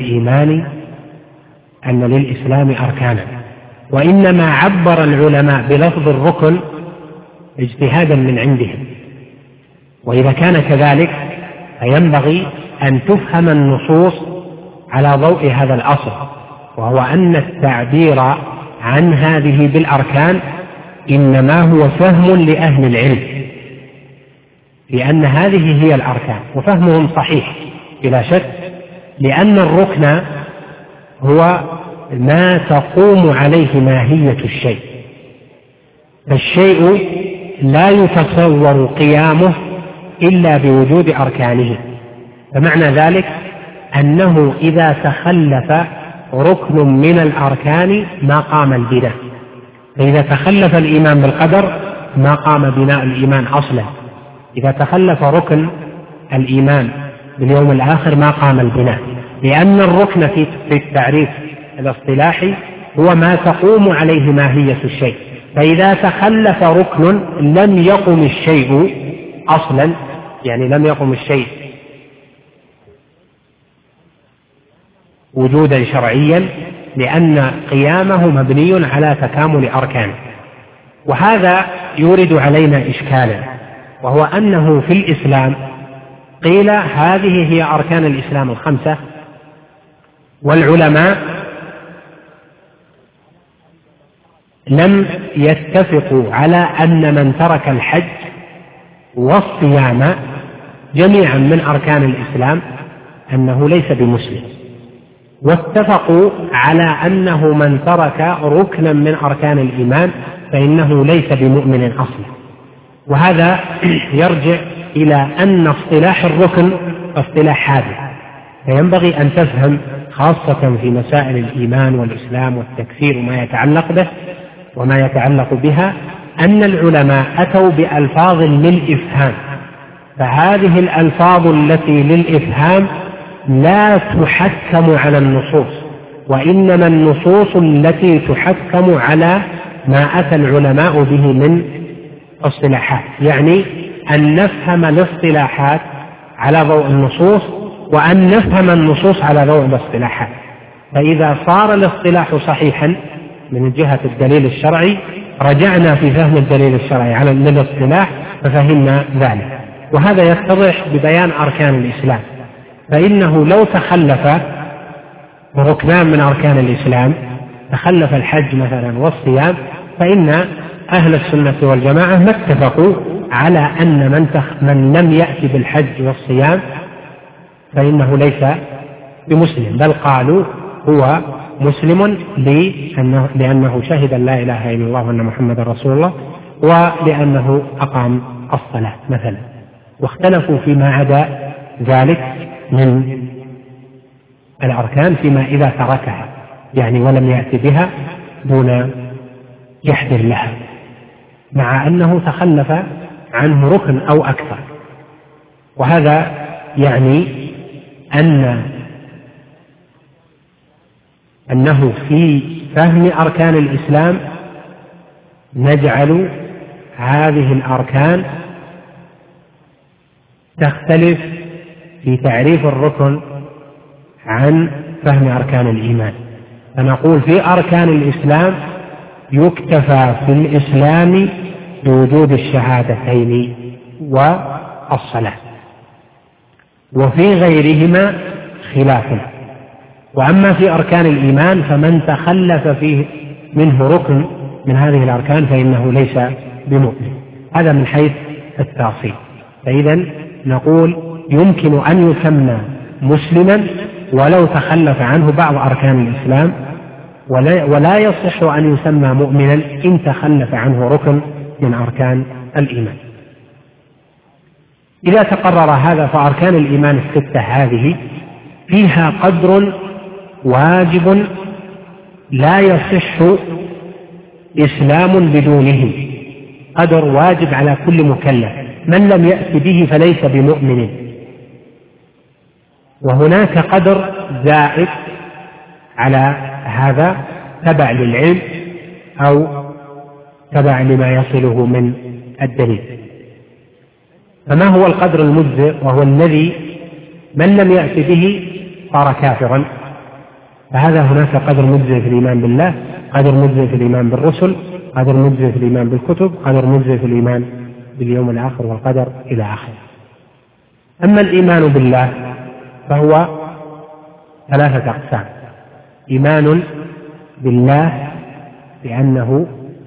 [SPEAKER 1] أن للإسلام أركانا، وإنما عبر العلماء بلفظ الركن اجتهادا من عندهم. وإذا كان كذلك فينبغي أن تفهم النصوص على ضوء هذا الأصل، وهو أن التعبير عن هذه بالأركان إنما هو فهم لأهل العلم، لأن هذه هي الأركان، وفهمهم صحيح بلا شك، لأن الركن هو ما تقوم عليه ماهية الشيء، فالشيء لا يتصور قيامه إلا بوجود أركانه. فمعنى ذلك أنه إذا تخلف ركن من الأركان ما قام البناء، فإذا تخلف الإيمان بالقدر ما قام بناء الإيمان أصلا، إذا تخلف ركن الإيمان باليوم الآخر ما قام البناء، لأن الركن في التعريف الاصطلاحي هو ما تقوم عليه ماهية الشيء، فإذا تخلف ركن لم يقم الشيء أصلا، يعني لم يقم الشيء وجودا شرعيا، لأن قيامه مبني على تكامل أركانه. وهذا يورد علينا إشكالا، وهو أنه في الإسلام قيل هذه هي أركان الإسلام الخمسة، والعلماء لم يتفقوا على أن من ترك الحج والصيام جميعا من أركان الإسلام أنه ليس بمسلم، واتفقوا على أنه من ترك ركنا من أركان الإيمان فإنه ليس بمؤمن أصلا. وهذا يرجع إلى أن اصطلاح الركن اصطلاح حادث، فينبغي أن تفهم خاصة في مسائل الإيمان والإسلام والتكفير وما يتعلق به وما يتعلق بها، أن العلماء أتوا بألفاظ للإفهام، فهذه الألفاظ التي للإفهام لا تحكم على النصوص، وإنما النصوص التي تحكم على ما أتى العلماء به من اصطلاحات، يعني أن نفهم الاصطلاحات على ضوء النصوص وأن نفهم النصوص على ضوء الاصطلاحات. فإذا صار الاصطلاح صحيحا من جهة الدليل الشرعي رجعنا في فهم الدليل الشرعي على الاصطلاح ففهمنا ذلك. وهذا يتضح ببيان أركان الإسلام، فإنه لو تخلف ركنان من أركان الإسلام، تخلف الحج مثلا والصيام، فإن أهل السنة والجماعة ما اتفقوا على أن من لم يأتي بالحج والصيام فإنه ليس بمسلم، بل قالوا هو مسلم لأنه شهد أن لا إله إلا الله وأن محمد رسول الله، ولأنه أقام الصلاة مثلا. واختلفوا فيما عدا ذلك من الأركان، فيما إذا تركها يعني ولم يأتي بها دون جحد لها، مع أنه تخلف عنه ركن أو أكثر. وهذا يعني أنه في فهم أركان الإسلام نجعل هذه الأركان تختلف في تعريف الركن عن فهم أركان الإيمان، فنقول في أركان الإسلام يكتفى في الإسلام بوجود الشهادتين والصلاة، وفي غيرهما خلاف. وأما في أركان الإيمان فمن تخلف فيه منه ركن من هذه الأركان فإنه ليس بمؤمن. هذا من حيث التأصيل. فإذا نقول يمكن أن يسمى مسلما ولو تخلف عنه بعض أركان الإسلام، ولا يصح أن يسمى مؤمنا إن تخلف عنه ركن من أركان الإيمان. إذا تقرر هذا فأركان الإيمان الستة هذه فيها قدر واجب لا يصح إسلام بدونه، قدر واجب على كل مكلف، من لم يأت به فليس بمؤمن. وهناك قدر زائد على هذا تبع للعلم أو تبع لما يصله من الدليل. فما هو القدر المجزئ؟ وهو الذي من لم يأت به صار كافرا. فهذا هناك قدر مجزئ في الإيمان بالله، قدر مجزئ في الإيمان بالرسل، قدر مجزئ في الإيمان بالكتب، قدر مجزئ في الإيمان باليوم الآخر والقدر إلى آخره. أما الإيمان بالله فهو ثلاثة أقسام: إيمان بالله بأنه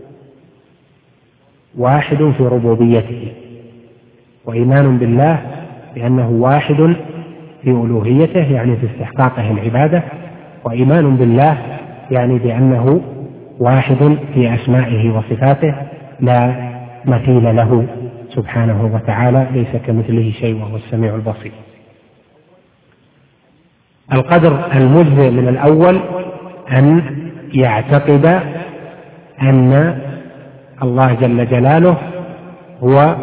[SPEAKER 1] واحد في ربوبيته، وإيمان بالله بأنه واحد في ألوهيته يعني في استحقاقه العبادة، وإيمان بالله يعني بأنه واحد في أسمائه وصفاته لا مثيل له سبحانه وتعالى، ليس كمثله شيء وهو السميع البصير. القدر المجزئ من الأول أن يعتقد أن الله جل جلاله هو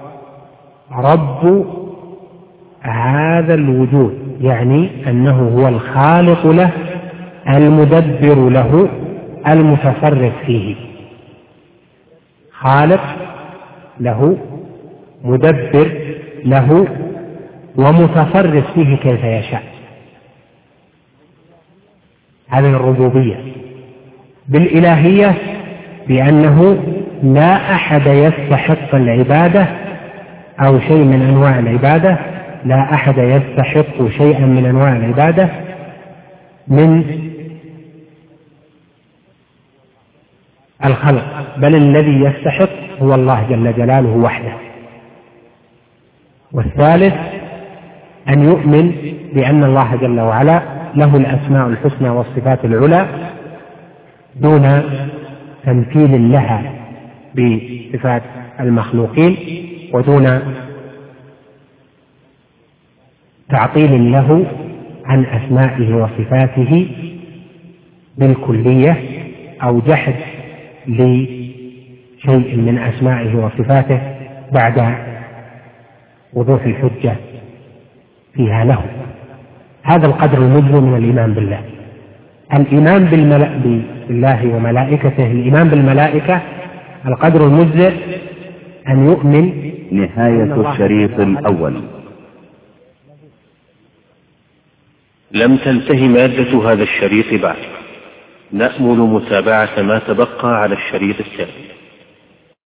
[SPEAKER 1] رب هذا الوجود، يعني أنه هو الخالق له، المدبر له، المتصرف فيه. خالق له، مدبر له، ومتصرف فيه كيف يشاء. هذه الربوبية. بالإلهية بأنه لا أحد يستحق العبادة أو شيء من أنواع العبادة، لا أحد يستحق شيئا من أنواع العبادة من الخلق، بل الذي يستحق هو الله جل جلاله وحده. والثالث أن يؤمن بأن الله جل وعلا له الأسماء الحسنى والصفات العلى دون تمثيل لها بصفات المخلوقين، ودون تعطيل له عن أسمائه وصفاته بالكلية أو جحد لشيء من أسمائه وصفاته بعد وضوح الحجة فيها له. هذا القدر المجزئ من الإيمان بالله. الإيمان بالله وملائكته، الإيمان بالملائكة القدر المجزئ أن يؤمن.
[SPEAKER 5] نهاية الشريط الأول.
[SPEAKER 2] لم تنتهي مادة هذا الشريط بعد، نأمل متابعة ما تبقى على الشريط الثاني.